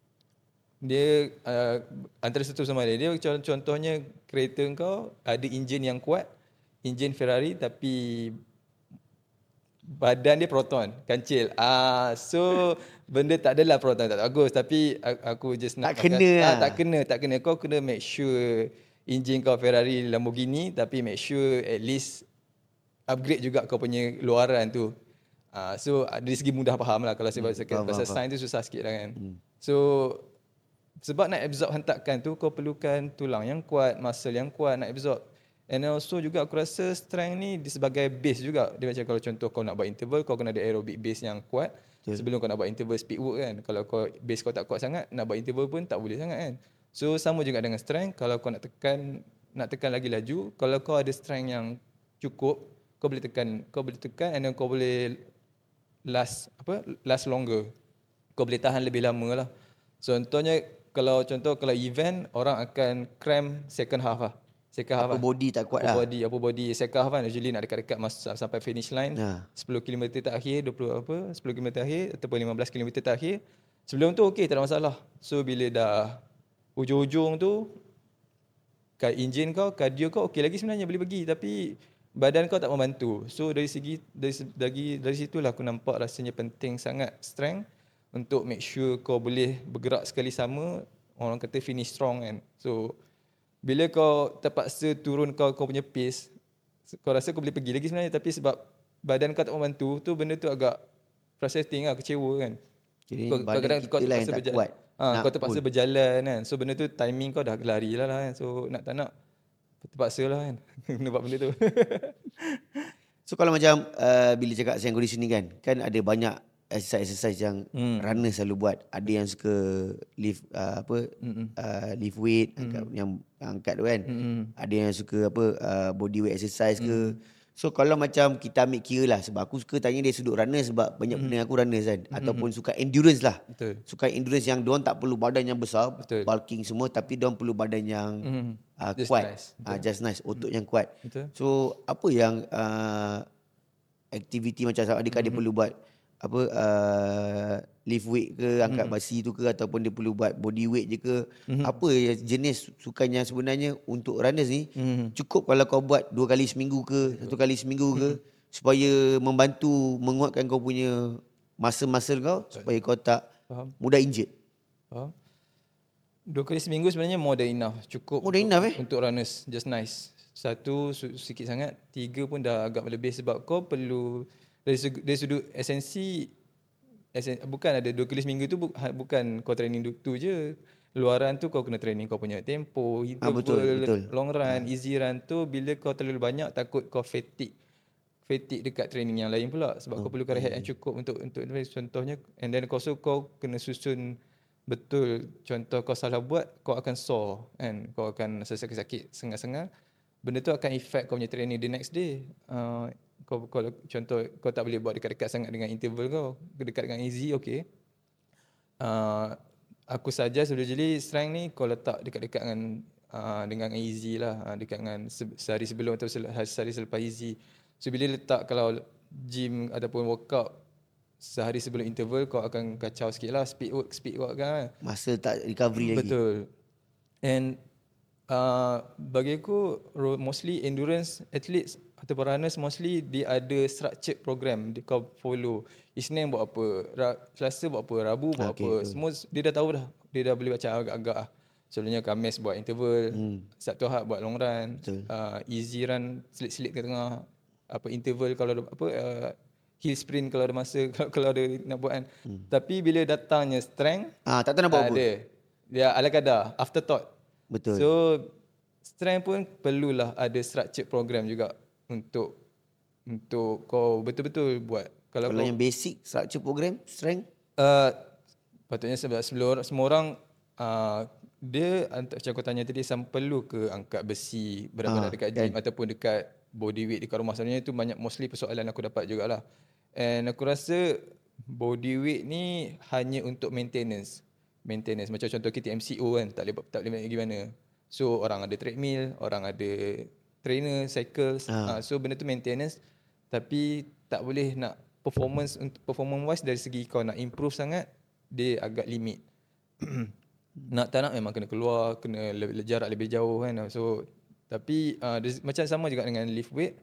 dia antara satu sama lain. Dia contohnya kereta kau ada enjin yang kuat, enjin Ferrari, tapi badan dia Proton, kancil. So benda tak adalah Proton tak bagus, tapi aku just nak tak kena tak kena. Kau kena make sure enjin kau Ferrari, Lamborghini, tapi make sure at least upgrade juga kau punya luaran tu. So dari segi mudah faham lah. Kalau saya pasal sains tu susah sikit lah kan. So sebab nak absorb hentakan tu, kau perlukan tulang yang kuat, muscle yang kuat nak absorb. And also juga aku rasa strength ni sebagai base juga. Dia macam kalau contoh kau nak buat interval, kau kena ada aerobic base yang kuat sebelum kau nak buat interval speed work kan. Kalau base kau tak kuat sangat, nak buat interval pun tak boleh sangat kan. So sama juga dengan strength. Kalau kau nak tekan lagi laju, kalau kau ada strength yang cukup, kau boleh tekan and then kau boleh last longer. Kau boleh tahan lebih lama lah. Contohnya kalau event, orang akan cramp second half lah. Upper body tak kuat lah. Upper body second half kan, usually nak dekat-dekat sampai finish line. 10 km terakhir, 10 km terakhir ataupun 15 km terakhir. Sebelum tu okey, tak ada masalah. So bila dah ujung-ujung tu, enjin kau, cardio kau okey lagi sebenarnya, boleh pergi, tapi badan kau tak membantu. So dari situlah aku nampak rasanya penting sangat strength untuk make sure kau boleh bergerak sekali sama, orang kata finish strong kan. So bila kau terpaksa turun kau punya pace, kau rasa kau boleh pergi lagi sebenarnya, tapi sebab badan kau tak membantu, tu benda tu agak frustrating lah, kecewa kan. Kau terpaksa berjalan, kau terpaksa berjalan kan. So benda tu timing kau dah lari lah kan. So nak tak nak terpaksa lah kan kena buat benda tu. So kalau macam bila cakap sayang conditioning kan ada banyak exercise yang runner selalu buat. Ada yang suka lift lift weight, yang angkat tu kan. Ada yang suka body weight exercise ke. So kalau macam kita ambil kira lah, sebab aku suka tanya dari sudut runner sebab banyak pendengar aku runners kan, ataupun suka endurance lah. Betul. Suka endurance yang diorang tak perlu badan yang besar, Betul. bulking semua, tapi diorang perlu badan yang kuat. Just nice, otot yang kuat. Betul. So apa yang aktiviti macam adik-adik perlu buat lift weight ke, angkat basi tu ke, ataupun dia perlu buat body weight je ke. Apa jenis sukan yang sebenarnya untuk runners ni cukup kalau kau buat 2 kali seminggu ke 1 kali seminggu ke, supaya membantu menguatkan kau punya muscle kau supaya kau tak mudah injured. Faham. 2 kali seminggu sebenarnya more than enough. Cukup More than enough, untuk runners. Just nice. 1 sikit sangat, 3 pun dah agak lebih sebab kau perlu dari sudut bukan ada 2 kali seminggu tu bukan kau training tu je. Luaran tu kau kena training kau punya tempo, Betul, interval, betul. long run, easy run tu bila kau terlalu banyak takut kau fatigue dekat training yang lain pula sebab kau perlukan rehat yang cukup untuk contohnya, and then kau kena susun betul. Contoh kau salah buat, kau akan sore kan, kau akan rasa sakit-sakit sengal-sengal. Benda tu akan affect kau punya training the next day. Kau contoh kau tak boleh buat dekat-dekat sangat dengan interval kau, dekat dengan easy okay. Aku suggest usually strength ni kau letak dekat-dekat dengan easy lah, dekat dengan sehari sebelum atau sehari selepas easy. So bila letak kalau gym ataupun workout sehari sebelum interval, kau akan kacau sikit lah speed work kan. Masa tak recovery lagi. Betul. And bagi aku mostly endurance athletes ataupun runners mostly dia ada structured program kau follow. Isnin buat apa, Selasa buat apa, Rabu buat apa. betul. Semua dia dah tahu dah. Dia dah boleh baca agak-agak lah. Selalunya Khamis buat interval, Sabtu Ahad buat long run, easy run selit-selit ke tengah, interval kalau ada hill sprint kalau ada masa kalau ada nak buat kan. Tapi bila datangnya strength, tak tahu nak buat apa. ada. Dia ala kadar, afterthought. Betul. So strength pun perlulah ada structured program juga untuk kau betul-betul buat. Kalau yang basic structure program strength, patutnya sebab semua orang dia macam kau tanya tadi, perlu ke angkat besi berat-berat dekat gym ataupun dekat body weight dekat rumah. Sebenarnya itu banyak mostly persoalan aku dapat jugalah. And aku rasa body weight ni hanya untuk maintenance. Macam contoh kita MCO kan, tak boleh pergi mana. So orang ada treadmill, orang ada trainer, cycles. So benda tu maintenance, tapi tak boleh nak performance wise dari segi kau nak improve sangat, dia agak limit. Tak nak memang kena keluar, kena jarak lebih jauh kan. So tapi macam sama juga dengan lift weight.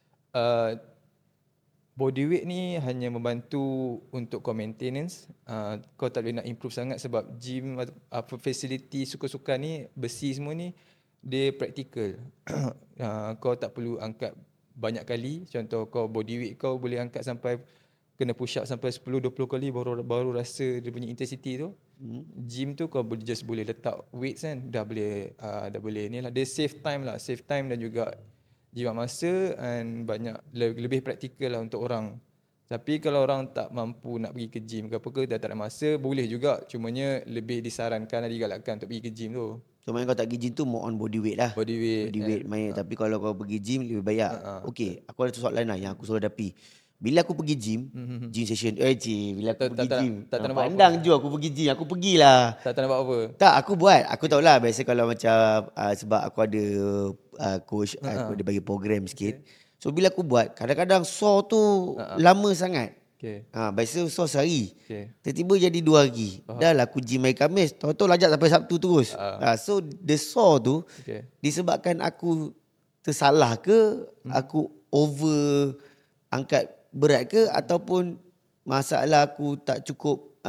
Body weight ni hanya membantu untuk kau maintenance. Kau tak boleh nak improve sangat sebab gym facility suka-suka ni, besi semua ni dia practical. Kau tak perlu angkat banyak kali. Contoh kau body weight kau boleh angkat sampai kena push up sampai 10-20 kali baru rasa dia punya intensity tu. Gym tu kau just boleh letak weights kan, dah boleh ni lah. Dia save time dan juga jimat masa, and banyak lebih praktikal lah untuk orang. Tapi kalau orang tak mampu nak pergi ke gym ke apa ke, dah tak ada masa, boleh juga. Cumanya lebih disarankan, digalakkan untuk pergi ke gym tu. So main kau tak pergi gym tu more on body weight lah. Body weight main. Tapi kalau kau pergi gym lebih banyak. Okay, aku ada soalan lah yang aku selalu hadapi. Bila aku pergi gym, gym session, bila aku pergi gym, tak nak buat pandang je aku pergi gym, aku pergilah. Tak nak buat apa? Tak, aku buat. Aku tahulah biasa kalau macam sebab aku ada coach, aku ada bagi program sikit. So bila aku buat, kadang-kadang sore tu lama sangat. Biasa sore sehari. Tiba-tiba jadi 2 hari. Dah lah aku gym hari Khamis, tahu-tahu lajak sampai Sabtu terus. So the sore tu disebabkan aku tersalah ke, aku over angkat berat ke, ataupun masalah aku tak cukup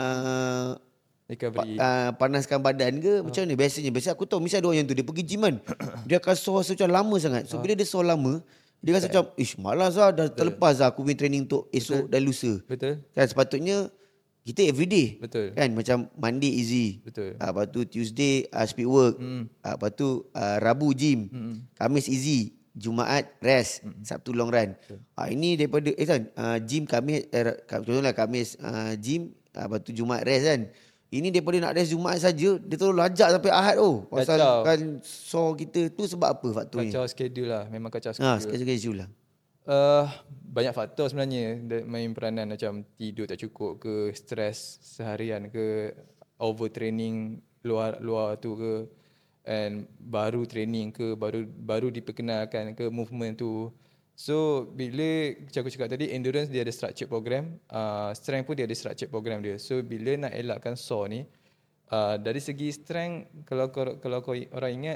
panaskan badan ke, macam mana biasanya? Biasa aku tahu misalnya ada orang yang tu dia pergi gym kan, dia akan sore macam lama sangat. So bila dia sore lama, dia rasa macam malas lah, dah terlepas lah aku punya training untuk esok dan lusa. Betul. Kan sepatutnya kita everyday. Betul. Kan macam Monday easy. Betul. Lepas tu Tuesday speed work. Lepas tu Rabu gym. Khamis easy. Jumaat rest, Sabtu long run. Ini daripada gym Khamis, contohnya Khamis gym, lepas tu Jumaat rest kan. Ini daripada nak rest Jumaat saja, dia terus lajak sampai Ahad tu. Pasal kan sore kita tu sebab apa faktornya? Kacau schedule lah, memang kacau schedule. Schedule lah. Banyak faktor sebenarnya main peranan, macam tidur tak cukup ke, stres seharian ke, overtraining luar tu ke, and baru training ke, baru diperkenalkan ke movement tu. So bila macam aku cakap tadi, endurance dia ada structured program, strength pun dia ada structured program dia. So bila nak elakkan sore ni, dari segi strength, kalau kau orang ingat,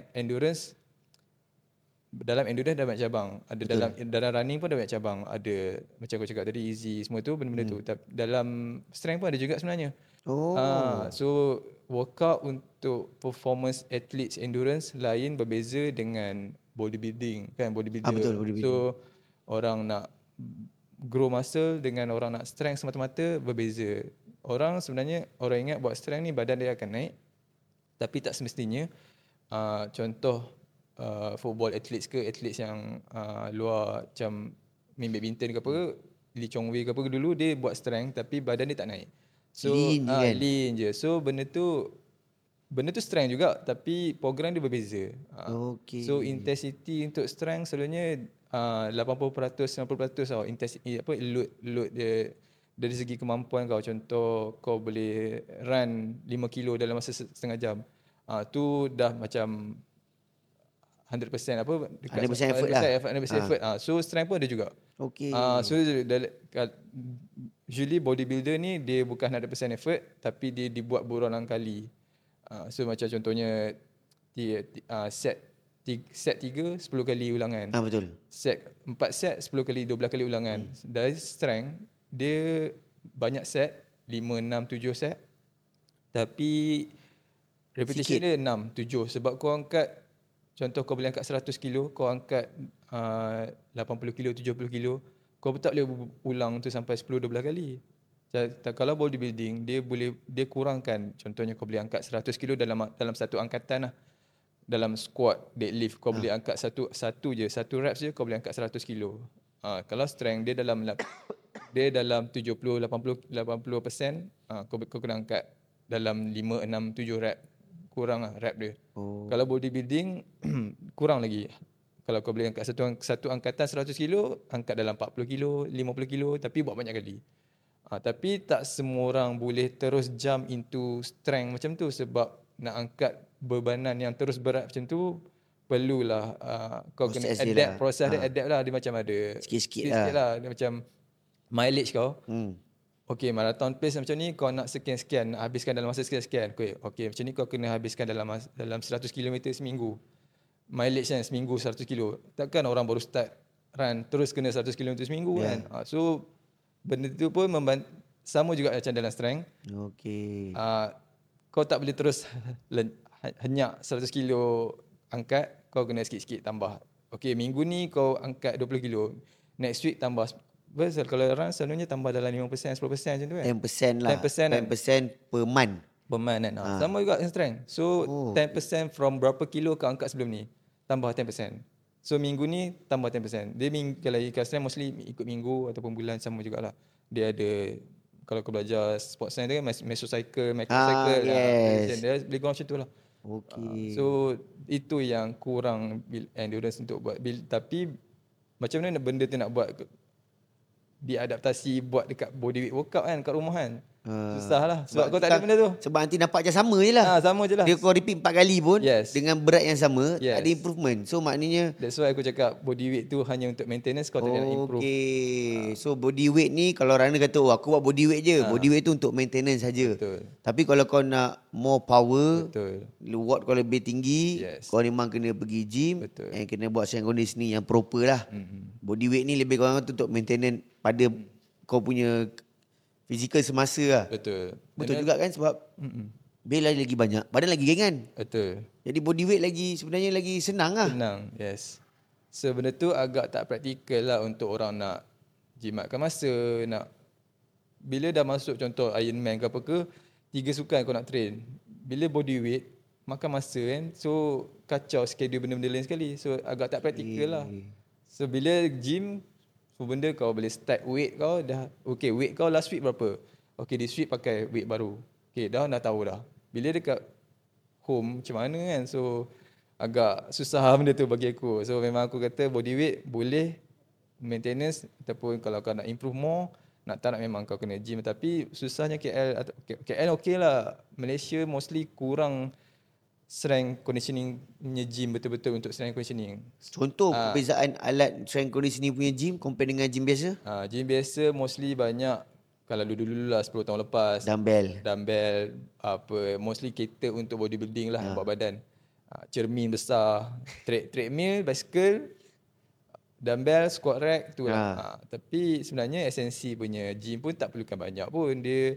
dalam endurance dah banyak cabang. Ada dalam running pun dah banyak cabang. Ada macam aku cakap tadi, easy semua tu, benda-benda tu. Dalam strength pun ada juga sebenarnya. So workout untuk performance athletes endurance lain berbeza dengan bodybuilding kan, bodybuilder. Betul, bodybuilding. So orang nak grow muscle dengan orang nak strength semata-mata berbeza. Orang sebenarnya orang ingat buat strength ni badan dia akan naik, tapi tak semestinya. Contoh football athletes ke, athletes yang luar macam main badminton ke apa, Lee Chong Wei ke apa, dulu dia buat strength tapi badan dia tak naik. So Lean je kan? lean je. So benda tu strength juga tapi program dia berbeza. Okey. So intensity untuk strength selalunya 80% 90% tau intensity load dia dari segi kemampuan kau. Contoh kau boleh run 5 kilo dalam masa setengah jam. Tu dah macam 100% apa dekat 100% effort lah. 100% effort. So strength pun ada juga. Okey. So usually bodybuilder ni dia bukan 100% effort tapi dia dibuat berulang kali. So macam contohnya set 3 10 kali ulangan. Betul. Set 4 set 10 kali 12 kali ulangan. Dari strength dia banyak set 5 6 7 set. Tapi repetition dia 6 7 sebab kau angkat, contoh kau boleh angkat 100 kilo, kau angkat 80 kilo 70 kilo, kau tak boleh ulang tu sampai 10 12 kali. Kalau bodybuilding dia kurangkan, contohnya kau boleh angkat 100 kilo dalam satu angkatan lah. Dalam squat, deadlift kau boleh angkat satu reps je kau boleh angkat 100 kilo. Kalau strength dia dalam 70 80% kau kena angkat dalam 5 6 7 rep. Kurang lah rep dia. Kalau bodybuilding kurang lagi. Kalau kau boleh angkat satu angkatan 100 kilo, angkat dalam 40 kilo, 50 kilo tapi buat banyak kali. Tapi tak semua orang boleh terus jump into strength macam tu sebab nak angkat bebanan yang terus berat macam tu perlulah kau Proses kena dia adapt, lah. proses dia adapt lah. Dia macam ada Sikit-sikit lah. Dia macam mileage kau. Okay, marathon pace macam ni kau nak sekian-sekian, nak habiskan dalam masa sekian-sekian. Okay, macam ni kau kena habiskan dalam 100 km seminggu. Mileage kan seminggu 100 kilo. Takkan orang baru start run terus kena 100 km seminggu kan. So benda tu pun sama juga macam dalam strength. Okey. Kau tak boleh terus henyak 100 kilo angkat, kau kena sikit-sikit tambah. Okay, minggu ni kau angkat 20 kilo. Next week tambah. Betul, kalau run selalunya tambah dalam 5%, 10% macam tu kan. 10% lah. 10% per month. Per month kan. Sama juga dengan strength. So 10% from berapa kilo kau angkat sebelum ni, tambah 10%. So minggu ni tambah 10%. Dia kalau ikat strength mostly ikut minggu ataupun bulan, sama jugalah. Dia ada, kalau kau belajar sports science dia kan mesocycle, microcycle. Yes. Dia lebih kurang macam tu lah. Okey. So itu yang kurang endurance untuk buat build. Tapi macam mana benda tu nak buat diadaptasi buat dekat bodyweight workout kan kat rumah kan. Susah lah sebab kau tak ada benda tu. Sebab nanti nampak macam sama je lah. Sama je lah. Dia kau repeat 4 kali pun dengan berat yang sama, tak ada improvement. So maknanya that's why aku cakap bodyweight tu hanya untuk maintenance, kau tak nak improve. Okay. So bodyweight ni kalau runner kata aku buat bodyweight je. Bodyweight tu untuk maintenance saja. Tapi kalau kau nak more power, watt kau lebih tinggi, kau memang kena pergi gym and kena buat strength conditioning yang proper lah. Bodyweight ni lebih kurang tu untuk maintenance pada kau punya fizikal semasa lah. Betul juga kan sebab bel lagi banyak, badan lagi ringan. Jadi bodyweight lagi sebenarnya lagi senang lah. Senang, yes. So benda tu agak tak praktikal lah untuk orang nak jimatkan masa, nak bila dah masuk contoh Ironman ke apa ke, 3 sukan kau nak train. Bila bodyweight makan masa kan, so kacau schedule benda-benda lain sekali. So agak tak praktikal lah. So bila gym, so benda kau boleh start weight kau dah, okay weight kau last week berapa, okay this week pakai weight baru, okay dah tahu dah. Bila dekat home macam mana kan, so agak susah benda tu bagi aku. So memang aku kata bodyweight boleh maintenance, ataupun kalau kau nak improve more, nak tak nak memang kau kena gym. Tapi susahnya KL okay lah. Malaysia mostly kurang strength conditioning punya gym betul-betul untuk strength conditioning. Contoh perbezaan alat strength conditioning punya gym compare dengan gym biasa? Gym biasa mostly banyak, kalau dulu lah 10 tahun lepas, dumbbell apa, mostly cater untuk bodybuilding lah, buat badan. Cermin besar, treadmill, bicycle, dumbbell, squat rack tu lah. Tapi sebenarnya esensi punya gym pun tak perlukan banyak pun. Dia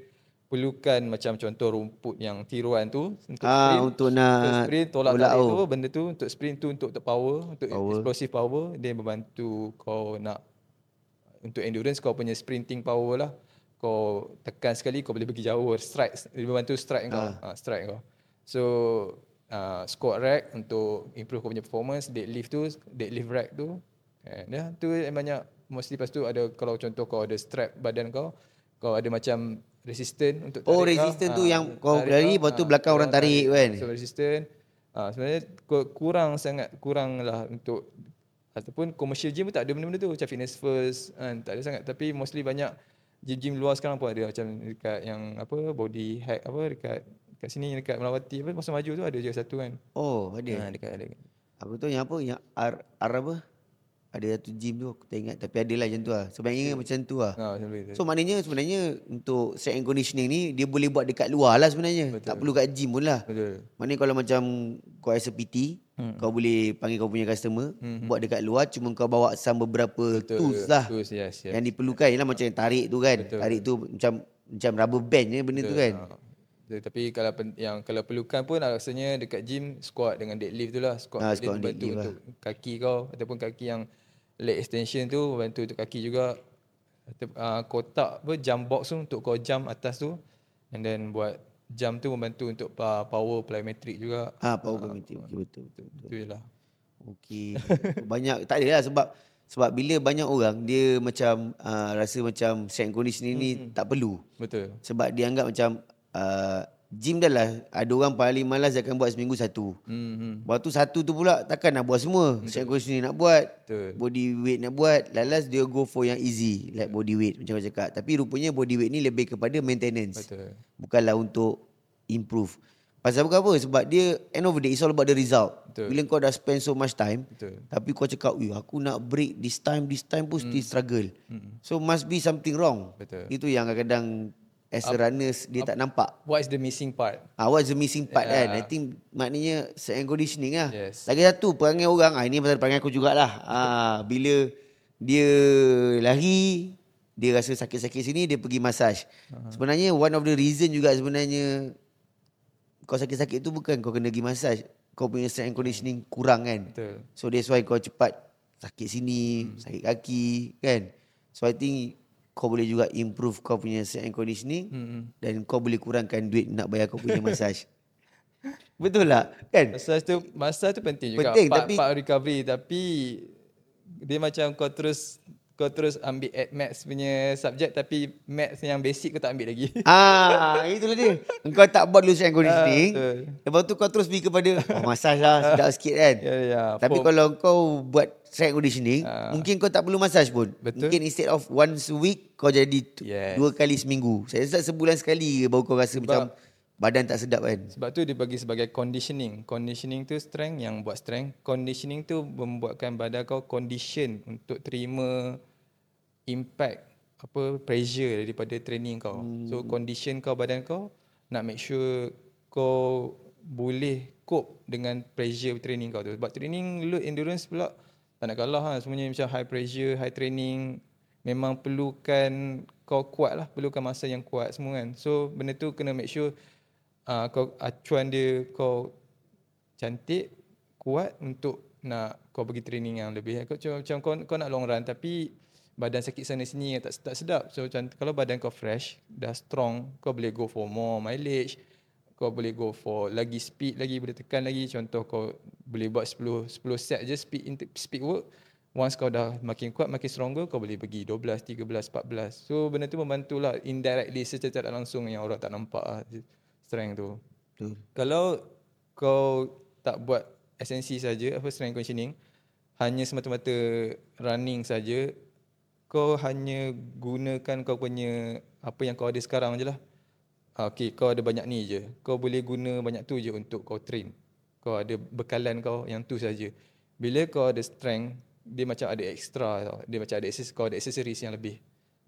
perlukan macam contoh rumput yang tiruan tu untuk sprint. Untuk nak Untuk sprint tolak tolak tarik tu. tu benda tu untuk sprint tu untuk power, untuk explosive power, dia membantu kau nak untuk endurance kau punya sprinting power lah. Kau tekan sekali kau boleh pergi jauh, strike, dia membantu strike kau. Strike kau. So squat rack untuk improve kau punya performance, deadlift rack tu. Tu yang banyak mostly lepas tu ada kalau contoh kau ada strap badan kau ada macam resistant untuk tarik resistant tu yang kau lari lepas tu belakang orang tarik kan. So resistant. Sebenarnya kurang lah untuk ataupun commercial gym pun tak ada benda-benda tu macam fitness first tak ada sangat, tapi mostly banyak gym-gym luar sekarang pun ada macam dekat yang body hack dekat sini dekat Melawati Pasar Maju tu ada je satu kan. Ada. Dekat ada. Apa tu yang yang R apa? Ada satu gym tu aku tak ingat, tapi ada lah macam tu lah. Sebenarnya macam tu lah. So maknanya sebenarnya untuk strength and conditioning ni dia boleh buat dekat luar lah sebenarnya. Tak perlu kat gym pun lah. Maknanya kalau macam kau as a PT, kau boleh panggil kau punya customer buat dekat luar, cuma kau bawa beberapa tools lah. Yes. Yang diperlukan ialah macam yang tarik tu kan. Tarik tu macam rubber band je benda tu kan. Tapi kalau perlukan pun rasanya dekat gym squat dengan deadlift tu lah. Squat dia membantu untuk kaki kau ataupun kaki yang leg extension tu membantu untuk kaki juga. Kotak jump box tu untuk kau jump atas tu, and then buat jump tu membantu untuk power plyometric juga. Power plyometric betul. Itu je lah. Okey. Banyak tak adalah sebab bila banyak orang dia macam rasa macam strength conditioning ni tak perlu. Betul. Sebab dia anggap macam gym dah lah ada orang paling malas dia akan buat seminggu satu. Waktu satu tu pula takkan nak buat semua. Strength conditioning nak buat, body weight nak buat, lalas dia go for yang easy like body weight macam kau cakap. Tapi rupanya body weight ni lebih kepada maintenance. Betul. Bukanlah untuk improve. Pasal apa? Sebab dia end of the day it's all about the result. Betul. Bila kau dah spend so much time, tapi kau cakap, aku nak break this time pun still struggle. So must be something wrong. Betul. Itu yang kadang-kadang as a runners dia tak nampak. What is the missing part? What's the missing part kan? I think maknanya strength and conditioning lah. Yes. Lagi satu, perangai orang. Ini pasal perangai aku jugalah. Bila dia lari, dia rasa sakit-sakit sini, dia pergi massage. Sebenarnya one of the reason juga sebenarnya kau sakit-sakit tu bukan kau kena pergi massage. Kau punya strength and conditioning kurang kan. Betul. So that's why kau cepat sakit sini, sakit kaki kan. So I think kau boleh juga improve kau punya strength and conditioning dan kau boleh kurangkan duit nak bayar kau punya massage. Betul tak? Kan? Massage tu penting juga. Part recovery, tapi dia macam kau terus ambil maths punya subjek, tapi maths yang basic kau tak ambil lagi. Itulah dia. Kau tak buat dulu strength and conditioning. Lepas tu kau terus pergi kepada massage lah, sedap sikit kan. Tapi kalau kau buat strength and conditioning, mungkin kau tak perlu massage pun. Betul. Mungkin instead of once a week, kau jadi 2 kali seminggu. Saya rasa sebulan sekali baru kau rasa macam badan tak sedap kan. Sebab tu dia bagi sebagai conditioning. Conditioning tu strength yang buat strength. Conditioning tu membuatkan badan kau condition untuk terima impact pressure daripada training kau. So condition kau badan kau nak make sure kau boleh cope dengan pressure training kau tu. Sebab training load endurance pula tak nak kalah lah. Semuanya macam high pressure, high training memang perlukan kau kuat lah, perlukan masa yang kuat semua kan. So benda tu kena make sure kau acuan dia kau cantik, kuat untuk nak kau pergi training yang lebih. Macam kau nak long run tapi badan sakit sana sini yang tak sedap. So kalau badan kau fresh, dah strong, kau boleh go for more mileage. Kau boleh go for lagi speed lagi, boleh tekan lagi. Contoh kau boleh buat 10 set je speed work. Once kau dah makin kuat, makin stronger, kau boleh pergi 12, 13, 14. So benda tu membantulah indirectly, secara tak langsung yang orang tak nampak lah, strength tu. Kalau kau tak buat esensi saja, strength conditioning, hanya semata-mata running saja, kau hanya gunakan kau punya apa yang kau ada sekarang je lah. Kau ada banyak ni je, kau boleh guna banyak tu je untuk kau train. Kau ada bekalan kau yang tu saja. Bila kau ada strength, dia macam ada extra tau. Dia macam ada kau ada accessories yang lebih.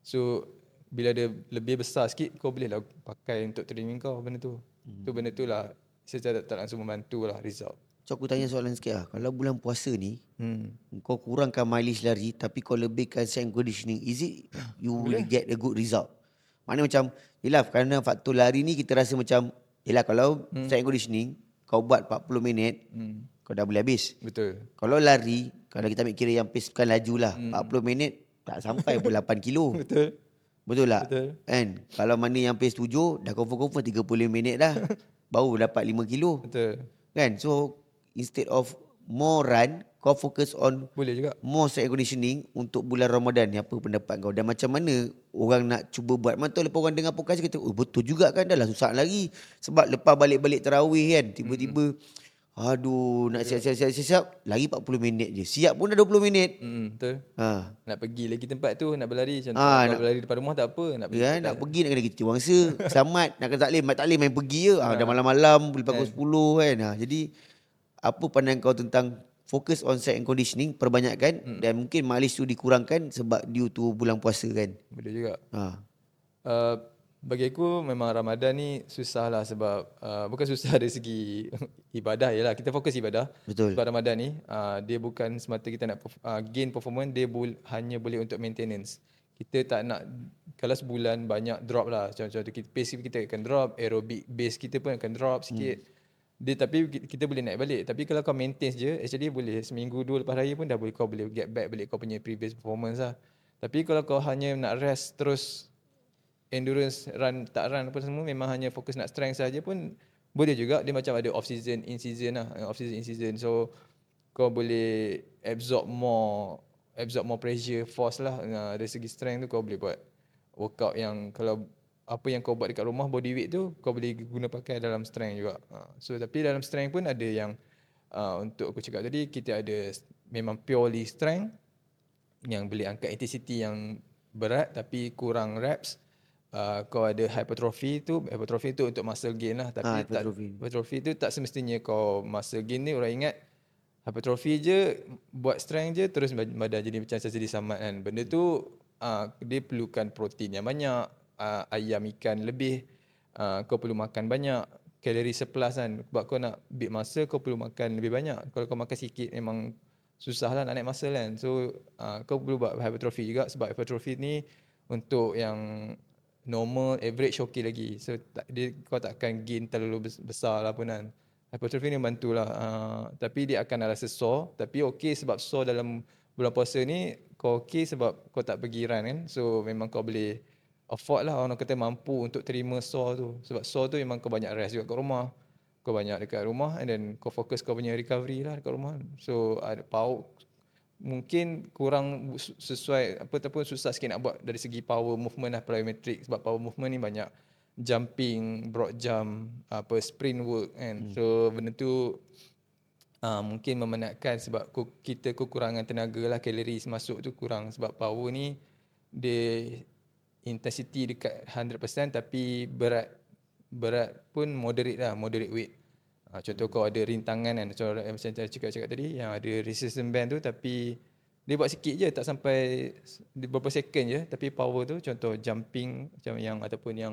So bila dia lebih besar sikit, kau boleh lah pakai untuk training kau benda tu. So benda tu lah secara tak langsung membantu lah result. So aku tanya soalan sikit lah. Kalau bulan puasa ni, kau kurangkan mileage lari tapi kau lebihkan strength conditioning, is it you will get a good result? Maknanya macam, yelah kerana faktor lari ni kita rasa macam, yelah kalau strength conditioning, kau buat 40 minit, kau dah boleh habis. Betul. Kalau lari, kalau kita ambil kira yang pace bukan laju lah, 40 minit tak sampai pun 8 kilo. Betul. Betul tak? Betul. Kan? Kalau mana yang pace 7, dah confirm 30 minit dah. Baru dapat 5 kilo. Betul. Kan? So, instead of more run, kau fokus on Boleh juga. more strength conditioning untuk bulan Ramadan ni. Apa pendapat kau? Dan macam mana orang nak cuba buat? Mantul lepas orang dengar podcast kata, oh betul juga kan, dah lah susah lagi. Sebab lepas balik-balik tarawih kan, tiba-tiba, aduh, nak siap-siap, lagi 40 minit je. Siap pun dah 20 minit. Betul. Ha. Nak pergi lagi tempat tu, nak berlari. Contoh, nak berlari depan rumah tak apa. Nak pergi Ya, nak pergi nak kena kita wangsa. Selamat, nak kena taklim main pergi je. Dah malam-malam, lepas pukul 10 kan. Jadi, apa pandangan kau tentang fokus on set and conditioning perbanyakkan dan mungkin mileage tu dikurangkan sebab due to bulan puasa kan? Boleh juga. Ha. Bagi aku memang Ramadan ni susah lah sebab bukan susah dari segi ibadah je lah. Kita fokus ibadah. Betul. Sebab Ramadan ni dia bukan semata kita nak gain performance, dia hanya boleh untuk maintenance. Kita tak nak, kalau sebulan banyak drop lah. Contoh pace kita akan drop, aerobic base kita pun akan drop sikit. Tapi kita boleh naik balik. Tapi kalau kau maintain je, actually boleh seminggu 2 lepas raya pun dah boleh, kau boleh get back balik kau punya previous performance lah. Tapi kalau kau hanya nak rest terus, endurance run tak run apa semua, memang hanya fokus nak strength saja pun boleh juga. Dia macam ada off season, in season lah. Off season, in season. So kau boleh absorb more pressure, force lah. Dari segi strength tu kau boleh buat workout yang, kalau apa yang kau buat dekat rumah body weight tu kau boleh guna pakai dalam strength juga. So tapi dalam strength pun ada yang untuk aku cakap tadi, kita ada memang purely strength yang boleh angkat intensity yang berat tapi kurang reps. Kau ada hypertrophy tu untuk muscle gain lah. Tapi hypertrophy tu tak semestinya kau muscle gain ni. Orang ingat hypertrophy je, buat strength je terus badan jadi macam jadi samat kan. Benda tu dia perlukan protein yang banyak, ayam ikan lebih, kau perlu makan banyak, kalori surplus kan. Sebab kau nak build muscle, kau perlu makan lebih banyak. Kalau kau makan sikit memang susah lah nak naik muscle kan. So kau perlu buat hypertrophy juga. Sebab hypertrophy ni untuk yang normal, average okey lagi. So kau takkan gain terlalu besar lah pun kan. Hypertrophy ni bantulah. Tapi dia akan rasa sore. Tapi okey sebab sore dalam bulan puasa ni kau okey sebab kau tak pergi run kan. So memang kau boleh afford lah, orang kata mampu untuk terima sore tu. Sebab sore tu memang kau banyak rest juga kat rumah. Kau banyak dekat rumah and then kau fokus kau punya recovery lah dekat rumah. So ada power mungkin kurang sesuai ataupun susah sikit nak buat dari segi power movement lah, plyometric. Sebab power movement ni banyak jumping, broad jump, sprint work kan. So benda tu mungkin memenatkan sebab kita kekurangan tenaga lah, kalori masuk tu kurang. Sebab power ni dia intensity dekat 100% tapi berat pun moderate lah, moderate weight. Contoh kau ada rintangan kan, macam saya cakap tadi yang ada resistance band tu, tapi dia buat sikit je, tak sampai beberapa second je, tapi power tu contoh jumping macam yang ataupun yang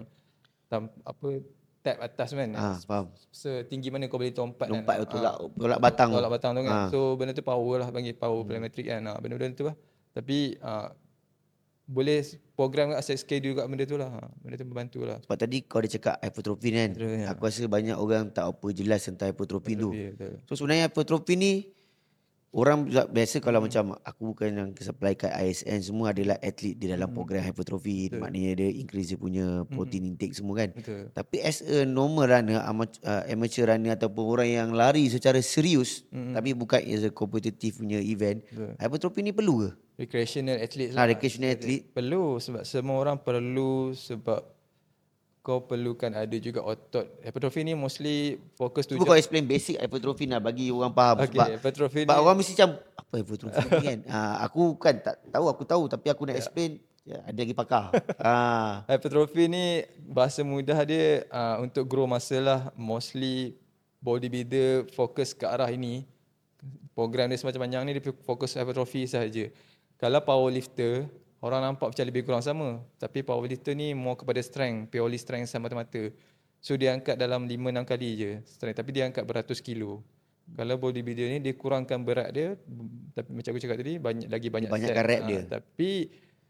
tap atas kan. Faham. Setinggi mana kau boleh lompat tolak batang. Tolak batang tu kan. So benda tu power lah, panggil power plyometric kan. Benda-benda tu lah. Tapi boleh program kat schedule kat benda tu lah. Benda tu membantu lah. Sebab tadi kau ada cakap hypertrophy kan. Aku rasa banyak orang tak apa jelas tentang hypertrophy tu. Betul. So sebenarnya hypertrophy ni, orang biasa kalau macam aku bukan yang supply kat ISN, semua adalah atlet di dalam program hypertrophy. Maknanya dia increase dia punya protein intake semua kan. Betul. Tapi as a normal runner, amateur runner ataupun orang yang lari secara serius, tapi bukan as a competitive punya event, hypertrophy ni perlu ke? Recreational athlete lah. Recreational athlete. Perlu sebab semua orang perlu, sebab kau perlukan ada juga otot. Hypertrophy ni mostly fokus tu. Cuba kau explain basic hypertrophy lah bagi orang faham. Okay, hypertrophy sebab orang mesti macam apa hypertrophy ni kan. Aku kan tak tahu, aku tahu tapi aku nak explain ada lagi pakar. Hypertrophy ni bahasa mudah dia untuk grow muscle lah. Mostly bodybuilder fokus ke arah ini. Program dia semacam panjang ni dia fokus hypertrophy sahaja. Kalau powerlifter, orang nampak macam lebih kurang sama. Tapi powerlifter ni more kepada strength, purely strength semata-mata. So dia angkat dalam 5-6 kali je strength, tapi dia angkat beratus kilo. Kalau bodybuilder ni dia kurangkan berat dia, tapi macam aku cakap tadi banyak set. Rep dia. Tapi